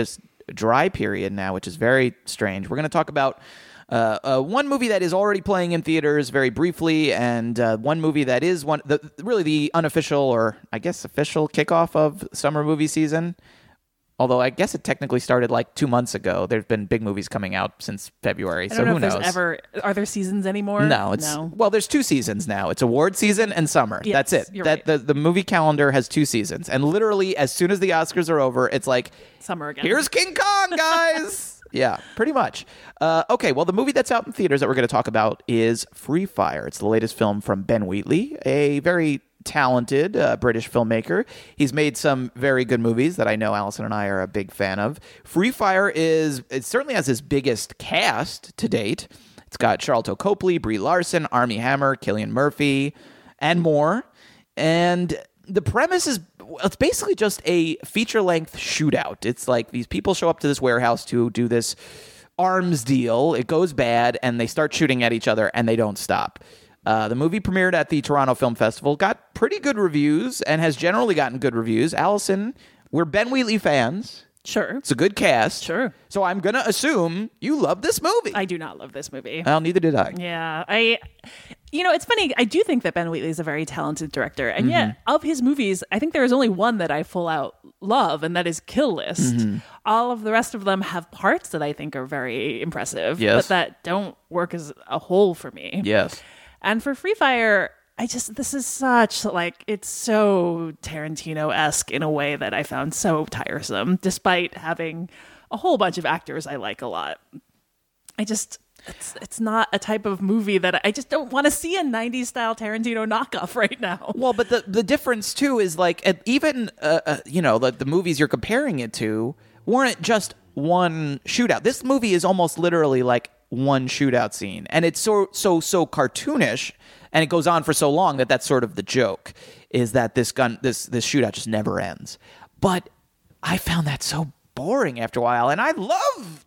dry period now, which is very strange. We're going to talk about one movie that is already playing in theaters very briefly, and one movie that is really the unofficial, or I guess official, kickoff of summer movie season. Although I guess it technically started like 2 months ago. There's been big movies coming out since February, so who knows? Are there seasons anymore? No. Well, there's 2 seasons now. It's award season and summer. Yes, that's it. You're right. The movie calendar has 2 seasons, and literally as soon as the Oscars are over, it's like summer again. Here's King Kong, guys. Yeah, pretty much. Okay, well, the movie that's out in theaters that we're going to talk about is Free Fire. It's the latest film from Ben Wheatley, a very talented British filmmaker. He's made some very good movies that I know Allison and I are a big fan of. Free Fire it certainly has his biggest cast to date. It's got Charlton Copley, Brie Larson, Armie Hammer, Cillian Murphy, and more. And the premise is, it's basically just a feature-length shootout. It's like these people show up to this warehouse to do this arms deal. It goes bad, and they start shooting at each other, and they don't stop. The movie premiered at the Toronto Film Festival, got pretty good reviews, and has generally gotten good reviews. Allison, we're Ben Wheatley fans. Sure. It's a good cast. Sure. So I'm going to assume you love this movie. I do not love this movie. Well, neither did I. Yeah. It's funny. I do think that Ben Wheatley is a very talented director. And yet, of his movies, I think there is only one that I full out love, and that is Kill List. All of the rest of them have parts that I think are very impressive, yes, but that don't work as a whole for me. Yes. And for Free Fire, this is such, it's so Tarantino-esque in a way that I found so tiresome, despite having a whole bunch of actors I like a lot. It's not a type of movie that I just don't want to see a 90s style Tarantino knockoff right now. Well, but the difference too is even the movies you're comparing it to weren't just one shootout. This movie is almost literally like one shootout scene, and it's so cartoonish, and it goes on for so long that's sort of the joke, is that this shootout just never ends. But I found that so boring after a while, and I love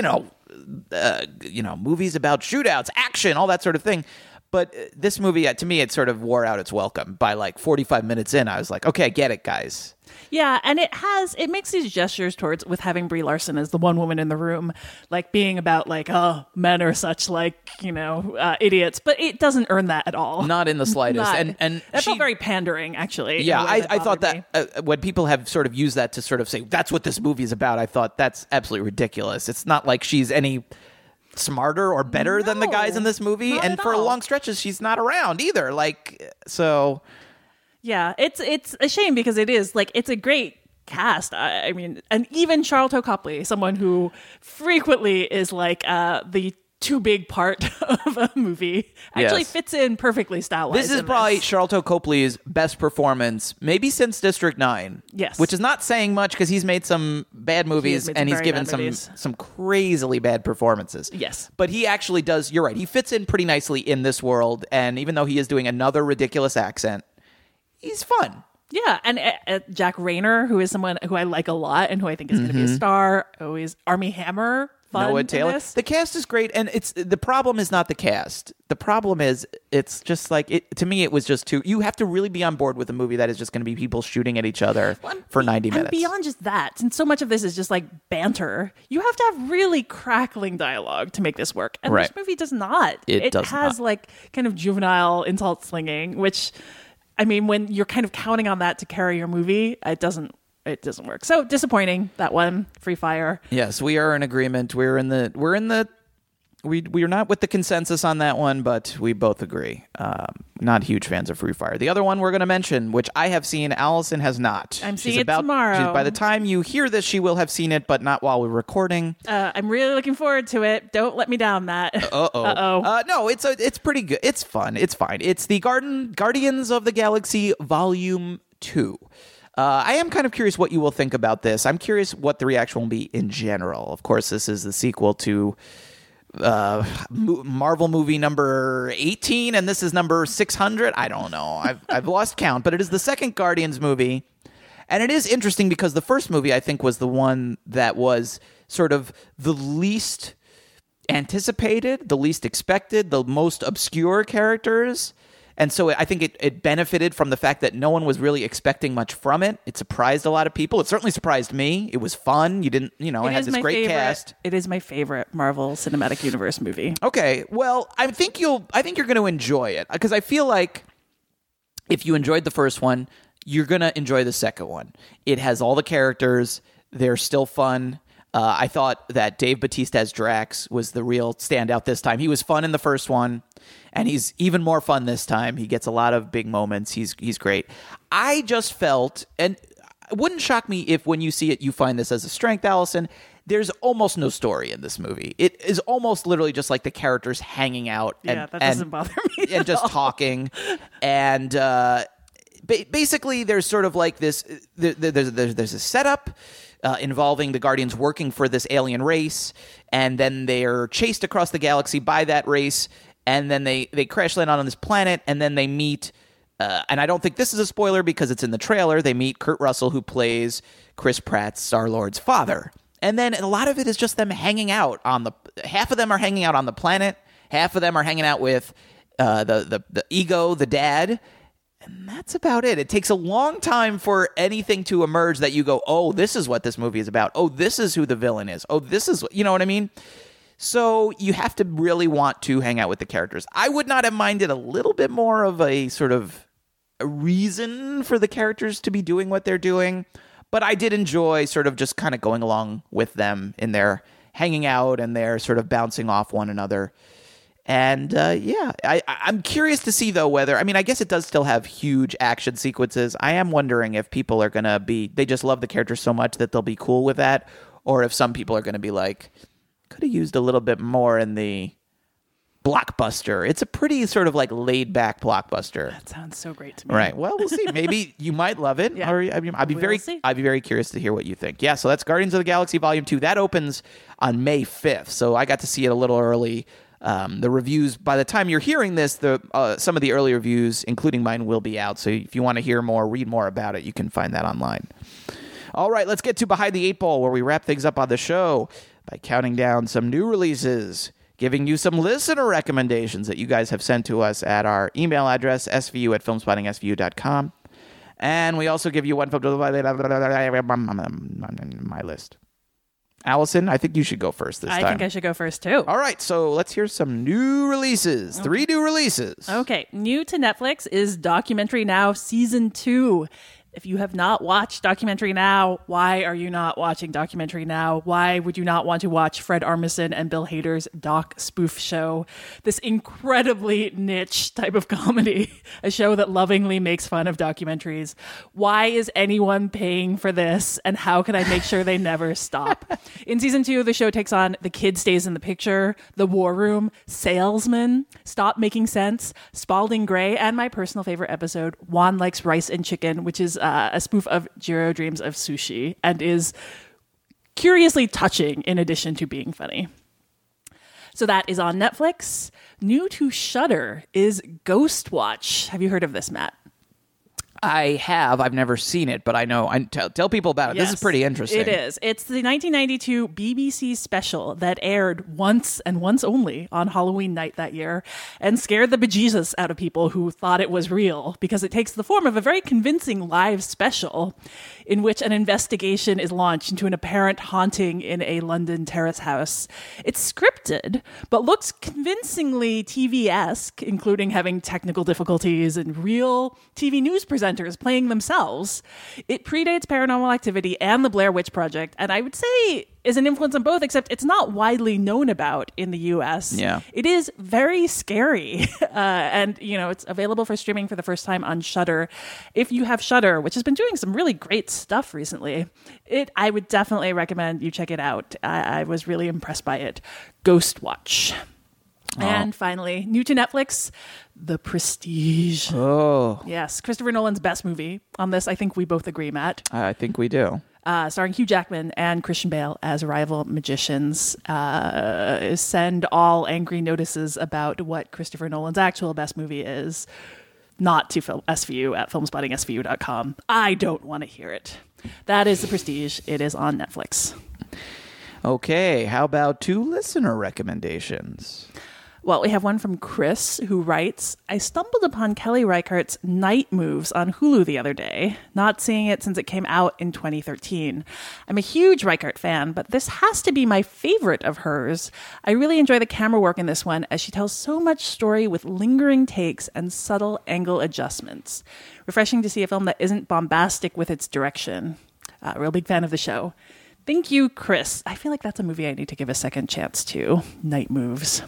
movies about shootouts, action, all that sort of thing. But this movie, to me, it sort of wore out its welcome. By like 45 minutes in, I was like, okay, I get it, guys. Yeah, and it makes these gestures with having Brie Larson as the one woman in the room, like being about men are such idiots, but it doesn't earn that at all. Not in the slightest. And that felt very pandering, actually. Yeah, I thought that when people have sort of used that to sort of say that's what this movie is about, I thought that's absolutely ridiculous. It's not like she's any smarter or better than the guys in this movie, and for long stretches she's not around either. Yeah, it's a shame because it's a great cast. I mean, and even Charlton Copley, someone who frequently is the too big part of a movie, actually fits in perfectly style-wise. This is probably Charlton Copley's best performance, maybe since District 9. Yes. Which is not saying much because he's made some bad movies and he's given some crazily bad performances. Yes. But he actually does, you're right, he fits in pretty nicely in this world, and even though he is doing another ridiculous accent, he's fun. Yeah, and Jack Rayner, who is someone who I like a lot and who I think is going to be a star. Always Armie Hammer, fun. Noah Taylor. The cast is great, and the problem is not the cast. The problem is it's just to me it was just too. You have to really be on board with a movie that is just going to be people shooting at each other for 90 minutes. And beyond just that, and so much of this is just banter. You have to have really crackling dialogue to make this work, and this movie does not. It has kind of juvenile insult slinging, which. I mean, when you're kind of counting on that to carry your movie, it doesn't work. So disappointing, that one, Free Fire. Yes, we are in agreement. We're not with the consensus on that one, but we both agree. Not huge fans of Free Fire. The other one we're going to mention, which I have seen, Allison has not. I'm seeing it tomorrow. By the time you hear this, she will have seen it, but not while we're recording. I'm really looking forward to it. Don't let me down, Matt. Uh-oh. No, it's pretty good. It's fun. It's fine. It's the Guardians of the Galaxy Volume 2. I am kind of curious what you will think about this. I'm curious what the reaction will be in general. Of course, this is the sequel to Marvel movie number 18, and this is number 600. I don't know. I've lost count, but it is the second Guardians movie. And it is interesting because the first movie, I think, was the one that was sort of the least anticipated, the least expected, the most obscure characters. And so I think it benefited from the fact that no one was really expecting much from it. It surprised a lot of people. It certainly surprised me. It was fun. You didn't, it had this great cast. It is my favorite Marvel Cinematic Universe movie. Okay, well, I think you're going to enjoy it because I feel like if you enjoyed the first one, you're going to enjoy the second one. It has all the characters. They're still fun. I thought that Dave Bautista as Drax was the real standout this time. He was fun in the first one, and he's even more fun this time. He gets a lot of big moments. He's great. I just felt, and it wouldn't shock me if when you see it, you find this as a strength, Allison. There's almost no story in this movie. It is almost literally just like the characters hanging out. That doesn't bother me and just talking. And basically, there's sort of like this. There's a setup involving the Guardians working for this alien race, and then they're chased across the galaxy by that race, and then they crash land on this planet, and then they meet. And I don't think this is a spoiler because it's in the trailer. They meet Kurt Russell, who plays Chris Pratt's Star-Lord's father. And then a lot of it is just them hanging out half of them are hanging out on the planet, half of them are hanging out with the Ego, the dad, and that's about it. It takes a long time for anything to emerge that you go, oh, this is what this movie is about. Oh, this is who the villain is. Oh, this is, you know what I mean? So you have to really want to hang out with the characters. I would not have minded a little bit more of a sort of a reason for the characters to be doing what they're doing. But I did enjoy sort of just kind of going along with them in their hanging out and they're sort of bouncing off one another. And I'm curious to see, though, whether, I mean, I guess it does still have huge action sequences. I am wondering if people are going to they just love the characters so much that they'll be cool with that. Or if some people are going to be like, could have used a little bit more in the blockbuster. It's a pretty sort of like laid back blockbuster. That sounds so great to me. Right. Well, we'll see. Maybe you might love it. Yeah. Or I'd be very curious to hear what you think. Yeah. So that's Guardians of the Galaxy Volume 2. That opens on May 5th. So I got to see it a little early. The reviews, by the time you're hearing this, some of the early reviews, including mine, will be out. So if you want to hear more, read more about it, you can find that online. All right, let's get to Behind the Eight Ball, where we wrap things up on the show by counting down some new releases, giving you some listener recommendations that you guys have sent to us at our email address, svu@filmspottingsvu.com. And we also give you one from my list. Allison, I think you should go first this time. I think I should go first, too. All right, so let's hear some new releases. Okay. 3 new releases. Okay, new to Netflix is Documentary Now Season 2. If you have not watched Documentary Now, why are you not watching Documentary Now? Why would you not want to watch Fred Armisen and Bill Hader's Doc spoof show? This incredibly niche type of comedy, a show that lovingly makes fun of documentaries. Why is anyone paying for this? And how can I make sure they never stop? In Season 2, the show takes on The Kid Stays in the Picture, The War Room, Salesman, Stop Making Sense, Spalding Gray, and my personal favorite episode, Juan Likes Rice and Chicken, which is a spoof of Jiro Dreams of Sushi and is curiously touching in addition to being funny. So that is on Netflix. New to Shudder is Ghostwatch. Have you heard of this, Matt? I have. I've never seen it, but I know. Tell people about it. Yes, this is pretty interesting. It is. It's the 1992 BBC special that aired once and once only on Halloween night that year and scared the bejesus out of people who thought it was real because it takes the form of a very convincing live special in which an investigation is launched into an apparent haunting in a London terrace house. It's scripted, but looks convincingly TV-esque, including having technical difficulties and real TV news presenters playing themselves. It predates Paranormal Activity and the Blair Witch Project, and I would say is an influence on both, except it's not widely known about in the US. Yeah. It is very scary. And, it's available for streaming for the first time on Shudder. If you have Shudder, which has been doing some really great stuff recently, I would definitely recommend you check it out. I was really impressed by it. Ghostwatch. Oh. And finally, new to Netflix, The Prestige. Oh. Yes, Christopher Nolan's best movie. On this, I think we both agree, Matt. I think we do. Starring Hugh Jackman and Christian Bale as rival magicians. Send all angry notices about what Christopher Nolan's actual best movie is, not to SVU at filmspottingsvu.com. I don't want to hear it. That is The Prestige. It is on Netflix. Okay, how about 2 listener recommendations? Well, we have one from Chris who writes, I stumbled upon Kelly Reichardt's Night Moves on Hulu the other day, not seeing it since it came out in 2013. I'm a huge Reichardt fan, but this has to be my favorite of hers. I really enjoy the camera work in this one as she tells so much story with lingering takes and subtle angle adjustments. Refreshing to see a film that isn't bombastic with its direction. Real big fan of the show. Thank you, Chris. I feel like that's a movie I need to give a second chance to. Night Moves.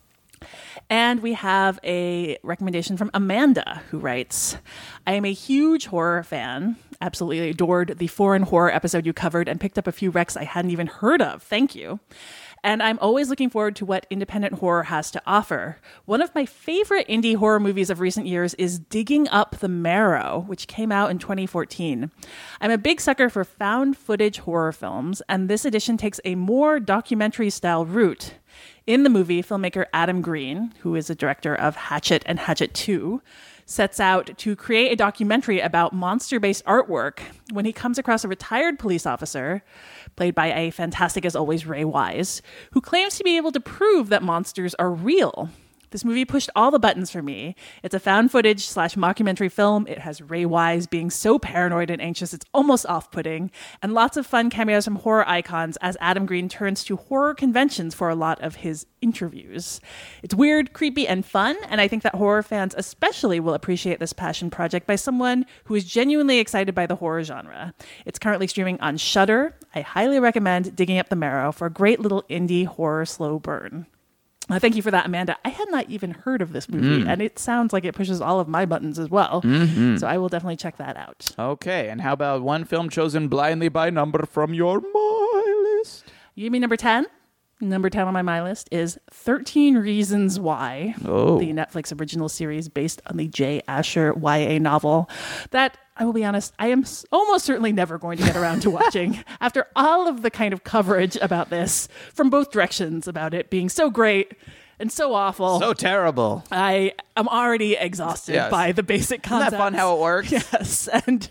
And we have a recommendation from Amanda, who writes, I am a huge horror fan. Absolutely adored the foreign horror episode you covered and picked up a few recs I hadn't even heard of. Thank you. And I'm always looking forward to what independent horror has to offer. One of my favorite indie horror movies of recent years is Digging Up the Marrow, which came out in 2014. I'm a big sucker for found footage horror films, and this edition takes a more documentary-style route. In the movie, filmmaker Adam Green, who is a director of Hatchet and Hatchet 2, sets out to create a documentary about monster-based artwork when he comes across a retired police officer, played by a fantastic as always Ray Wise, who claims to be able to prove that monsters are real. This movie pushed all the buttons for me. It's a found footage / mockumentary film. It has Ray Wise being so paranoid and anxious it's almost off-putting, and lots of fun cameos from horror icons as Adam Green turns to horror conventions for a lot of his interviews. It's weird, creepy, and fun, and I think that horror fans especially will appreciate this passion project by someone who is genuinely excited by the horror genre. It's currently streaming on Shudder. I highly recommend Digging Up the Marrow for a great little indie horror slow burn. Thank you for that, Amanda. I had not even heard of this movie, and it sounds like it pushes all of my buttons as well. So I will definitely check that out. Okay, and how about one film chosen blindly by number from your My List? You give me number 10? Number 10 on my list is 13 Reasons Why, the Netflix original series based on the J. Asher YA novel that, I will be honest, I am almost certainly never going to get around to watching. After all of the kind of coverage about this from both directions about it being so great and so awful. So terrible. I am already exhausted by the basic concept. Isn't that fun how it works? Yes.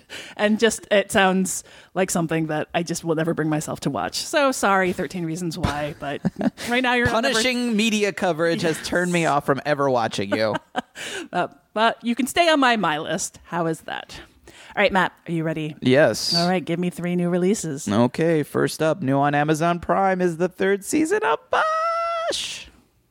And just, it sounds like something that I just will never bring myself to watch. So sorry, 13 Reasons Why, but right now you're punishing media coverage has turned me off from ever watching you. But you can stay on my list. How is that? All right, Matt, are you ready? Yes. All right, give me 3 new releases. Okay, first up, new on Amazon Prime is the 3rd season of Bosch.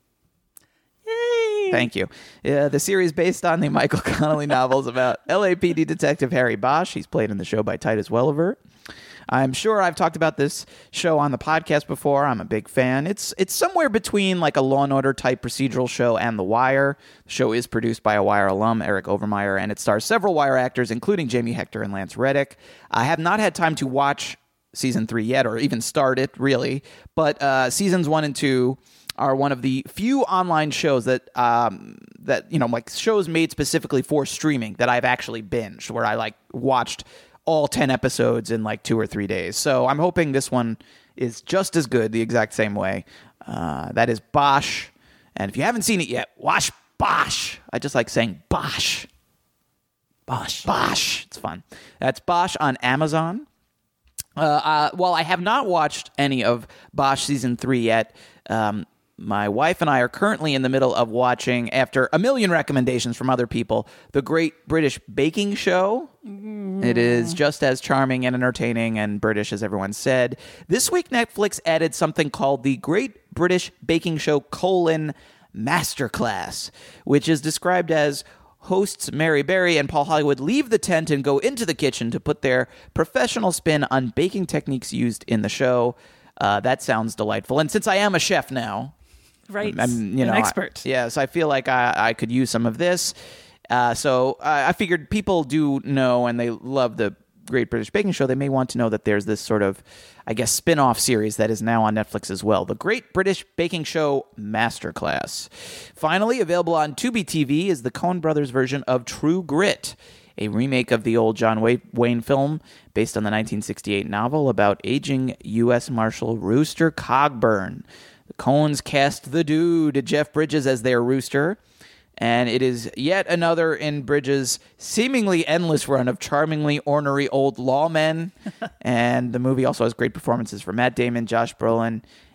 Yay! Thank you. The series based on the Michael Connelly novels about LAPD detective Harry Bosch. He's played in the show by Titus Welliver. I'm sure I've talked about this show on the podcast before. I'm a big fan. It's somewhere between like a Law & Order type procedural show and The Wire. The show is produced by a Wire alum, Eric Overmyer, and it stars several Wire actors, including Jamie Hector and Lance Reddick. I have not had time to watch season 3 yet, or even start it, really. But seasons 1 and 2 are one of the few online shows that like shows made specifically for streaming that I've actually binged, where I like watched all 10 episodes in like 2 or 3 days. So I'm hoping this one is just as good, the exact same way. That is Bosch. And if you haven't seen it yet, watch Bosch. I just like saying Bosch. Bosch. Bosch. It's fun. That's Bosch on Amazon. Well, I have not watched any of Bosch season 3 yet. My wife and I are currently in the middle of watching, after a million recommendations from other people, The Great British Baking Show. It is just as charming and entertaining and British as everyone said. This week, Netflix added something called The Great British Baking Show : Masterclass, which is described as hosts Mary Berry and Paul Hollywood leave the tent and go into the kitchen to put their professional spin on baking techniques used in the show. That sounds delightful. And since I am a chef now... Right, I'm, an expert. Yes, I feel like I could use some of this. So I figured people do know and they love the Great British Baking Show. They may want to know that there's this sort of, I guess, spin-off series that is now on Netflix as well. The Great British Baking Show Masterclass. Finally, available on Tubi TV is the Coen Brothers version of True Grit, a remake of the old John Wayne film based on the 1968 novel about aging U.S. Marshal Rooster Cogburn. The Coens cast the dude, Jeff Bridges, as their rooster, and it is yet another in Bridges' seemingly endless run of charmingly ornery old lawmen. And the movie also has great performances from Matt Damon, Josh Brolin,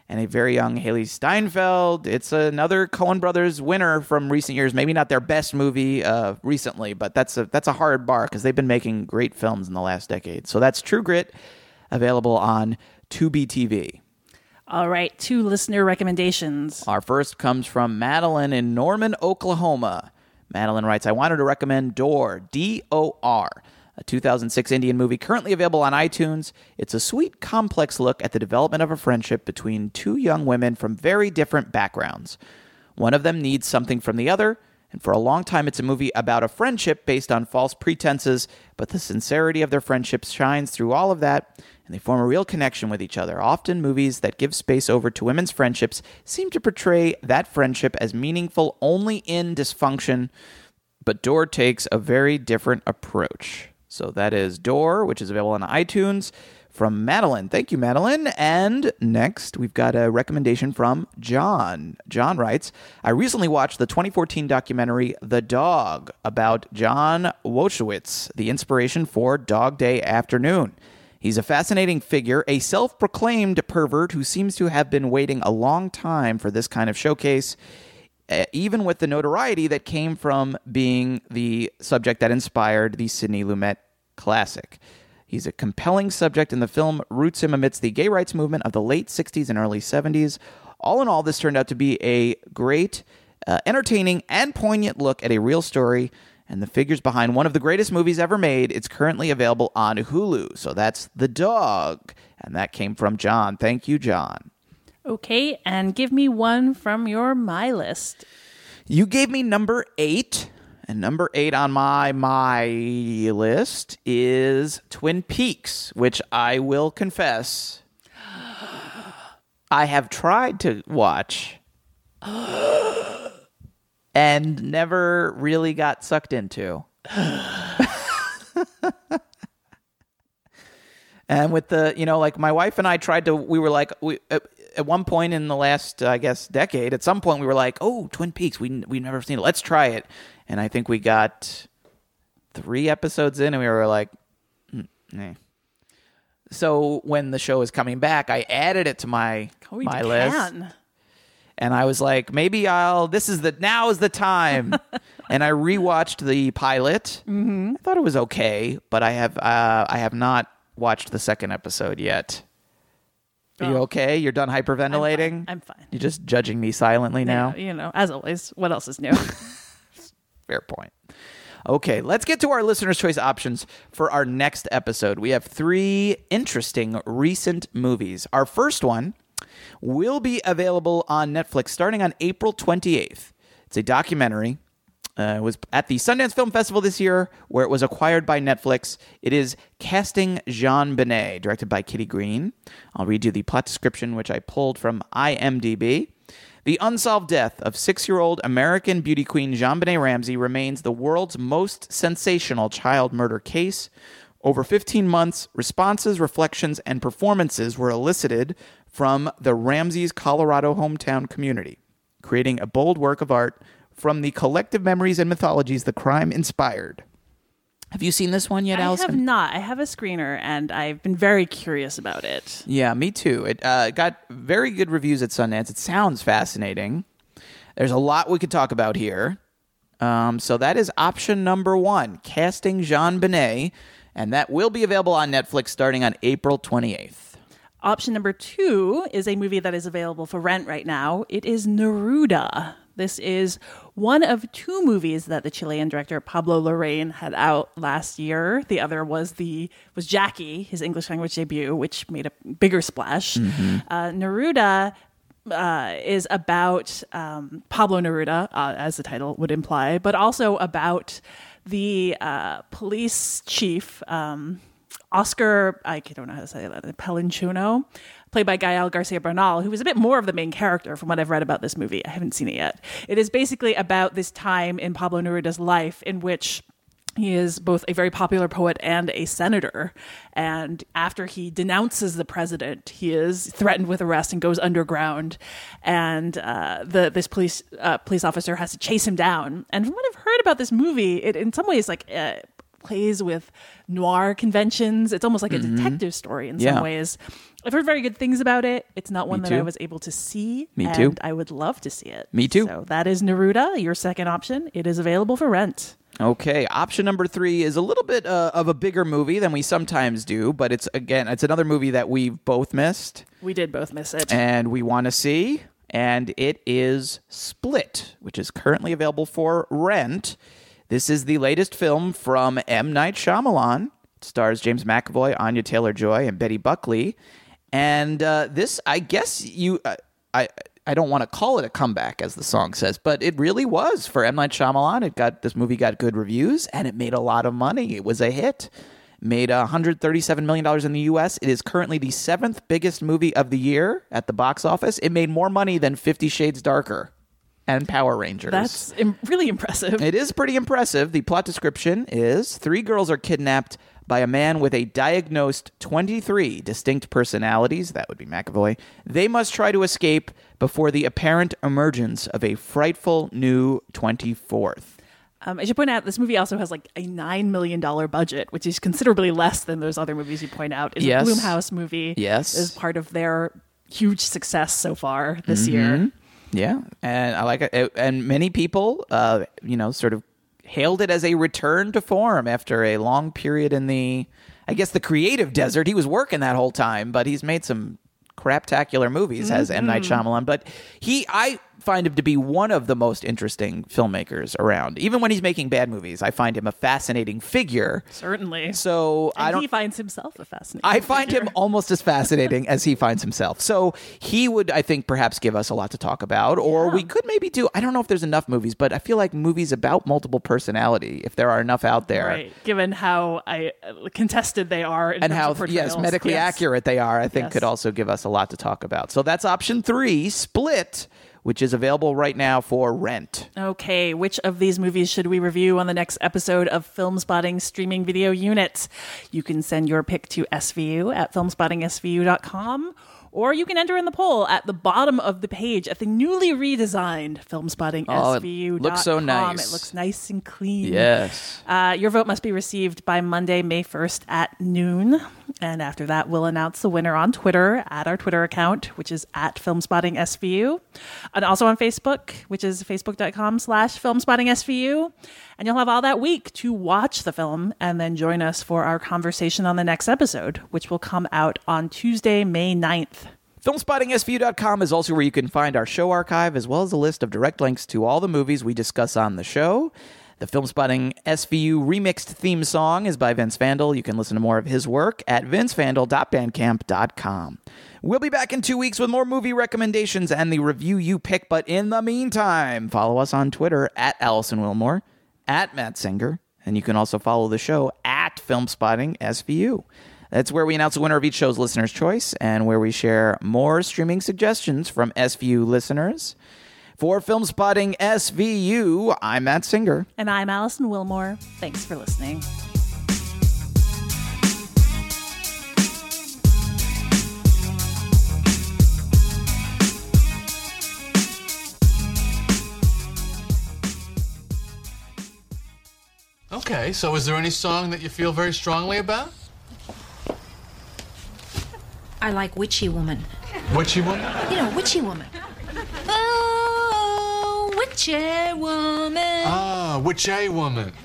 and a very young Haley Steinfeld. It's another Coen Brothers winner from recent years. Maybe not their best movie recently, but that's a hard bar because they've been making great films in the last decade. So that's True Grit, available on Tubi TV. All right, 2 listener recommendations. Our first comes from Madeline in Norman, Oklahoma. Madeline writes, I wanted to recommend Door, D-O-R, a 2006 Indian movie currently available on iTunes. It's a sweet, complex look at the development of a friendship between 2 young women from very different backgrounds. One of them needs something from the other, and for a long time it's a movie about a friendship based on false pretenses, but the sincerity of their friendship shines through all of that, and they form a real connection with each other. Often movies that give space over to women's friendships seem to portray that friendship as meaningful only in dysfunction, but Door takes a very different approach. So that is Door, which is available on iTunes, from Madeline. Thank you, Madeline. And next, we've got a recommendation from John. John writes, I recently watched the 2014 documentary The Dog about John Wojciech, the inspiration for Dog Day Afternoon. He's a fascinating figure, a self-proclaimed pervert who seems to have been waiting a long time for this kind of showcase, even with the notoriety that came from being the subject that inspired the Sidney Lumet classic. He's a compelling subject, and the film roots him amidst the gay rights movement of the late 60s and early 70s. All in all, this turned out to be a great, entertaining, and poignant look at a real story and the figures behind one of the greatest movies ever made. It's currently available on Hulu. So that's The Dog, and that came from John. Thank you, John. Okay, and give me one from your My List. You gave me number 8, and number 8 on my list is Twin Peaks, which I will confess I have tried to watch and never really got sucked into. And with the, like my wife and I tried to, we were like, at one point in the last, I guess, decade, at some point we were like, oh, Twin Peaks, we've never seen it. Let's try it. And I think we got 3 episodes in and we were like, nah. So when the show is coming back, I added it to my list. And I was like, maybe now is the time. And I rewatched the pilot. Mm-hmm. I thought it was okay, but I have not watched the second episode yet. Are you okay? You're done hyperventilating? I'm fine. You're just judging me silently now? As always, what else is new? Fair point. Okay, let's get to our listener's choice options for our next episode. We have 3 interesting recent movies. Our first one will be available on Netflix starting on April 28th. It's a documentary. It was at the Sundance Film Festival this year, where it was acquired by Netflix. It is Casting JonBenet, directed by Kitty Green. I'll read you the plot description, which I pulled from IMDb. The unsolved death of 6-year-old American beauty queen JonBenet Ramsey remains the world's most sensational child murder case. Over 15 months, responses, reflections, and performances were elicited from the Ramsey's Colorado hometown community, creating a bold work of art from the collective memories and mythologies the crime inspired. Have you seen this one yet, Allison? I have not. I have a screener, and I've been very curious about it. Yeah, me too. It got very good reviews at Sundance. It sounds fascinating. There's a lot we could talk about here. So that is option number 1, Casting JonBenet, and that will be available on Netflix starting on April 28th. Option number 2 is a movie that is available for rent right now. It is Neruda. This is one of 2 movies that the Chilean director Pablo Larraín had out last year. The other was Jackie, his English language debut, which made a bigger splash. Mm-hmm. Neruda is about Pablo Neruda, as the title would imply, but also about the police chief, Oscar, I don't know how to say that, Pelinchuno, played by Gael Garcia Bernal, who was a bit more of the main character from what I've read about this movie. I haven't seen it yet. It is basically about this time in Pablo Neruda's life in which he is both a very popular poet and a senator. And after he denounces the president, he is threatened with arrest and goes underground. And this police officer has to chase him down. And from what I've heard about this movie, it in some ways plays with noir conventions. It's almost like a detective story in some ways. I've heard very good things about it. It's not one Me that I too. was able to see. Me too. And I would love to see it. Me too. So that is Neruda, your second option. It is available for rent. Okay, option number 3 is a little bit of a bigger movie than we sometimes do, but it's another movie that we've both missed We did both miss it. and we want to see, and it is Split, which is currently available for rent. This is the latest film from M. Night Shyamalan. It stars James McAvoy, Anya Taylor-Joy, and Betty Buckley. And this, I guess I don't want to call it a comeback, as the song says, but it really was for M. Night Shyamalan. This movie got good reviews, and it made a lot of money. It was a hit. Made $137 million in the U.S. It is currently the 7th biggest movie of the year at the box office. It made more money than 50 Shades Darker and Power Rangers. That's really impressive. It is pretty impressive. The plot description is 3 girls are kidnapped by a man with a diagnosed 23 distinct personalities. That would be McAvoy. They must try to escape before the apparent emergence of a frightful new 24th. I should point out this movie also has like a $9 million budget, which is considerably less than those other movies you point out. It's Yes. a Blumhouse movie. Yes. Is part of their huge success so far this year. Yeah, and I like it. And many people, sort of hailed it as a return to form after a long period in the creative desert. He was working that whole time, but he's made some craptacular movies, has M. Night Shyamalan. But I find him to be one of the most interesting filmmakers around. Even when he's making bad movies, I find him a fascinating figure. Certainly. So he finds himself a fascinating I find figure. him almost as fascinating as he finds himself. So he would, I think, perhaps give us a lot to talk about. Or we could maybe do, I don't know if there's enough movies, but I feel like movies about multiple personality, if there are enough out there. Right. Given how contested they are in And terms how, of portrayals. medically Yes. accurate they are, I think Yes. could also give us a lot to talk about. So that's option 3, Split, which is available right now for rent. Okay, which of these movies should we review on the next episode of Film Spotting Streaming Video Unit? You can send your pick to SVU at filmspottingsvu.com, or you can enter in the poll at the bottom of the page at the newly redesigned filmspottingsvu.com. it looks so nice. It looks nice and clean. Yes. Your vote must be received by Monday, May 1st at noon. And after that, we'll announce the winner on Twitter at our Twitter account, which is at FilmspottingSVU. And also on Facebook, which is facebook.com/FilmspottingSVU. And you'll have all that week to watch the film and then join us for our conversation on the next episode, which will come out on Tuesday, May 9th. FilmspottingSVU.com is also where you can find our show archive, as well as a list of direct links to all the movies we discuss on the show. The Filmspotting SVU remixed theme song is by Vince Vandal. You can listen to more of his work at vincevandal.bandcamp.com. We'll be back in 2 weeks with more movie recommendations and the review you pick. But in the meantime, follow us on Twitter at Allison Wilmore, at Matt Singer, and you can also follow the show at Filmspotting SVU. That's where we announce the winner of each show's listener's choice and where we share more streaming suggestions from SVU listeners. For Filmspotting SVU, I'm Matt Singer. And I'm Allison Wilmore. Thanks for listening. Okay, so is there any song that you feel very strongly about? I like Witchy Woman. Witchy Woman? You know, Witchy Woman. Oh, Witchy Woman. Ah, Witchy Woman.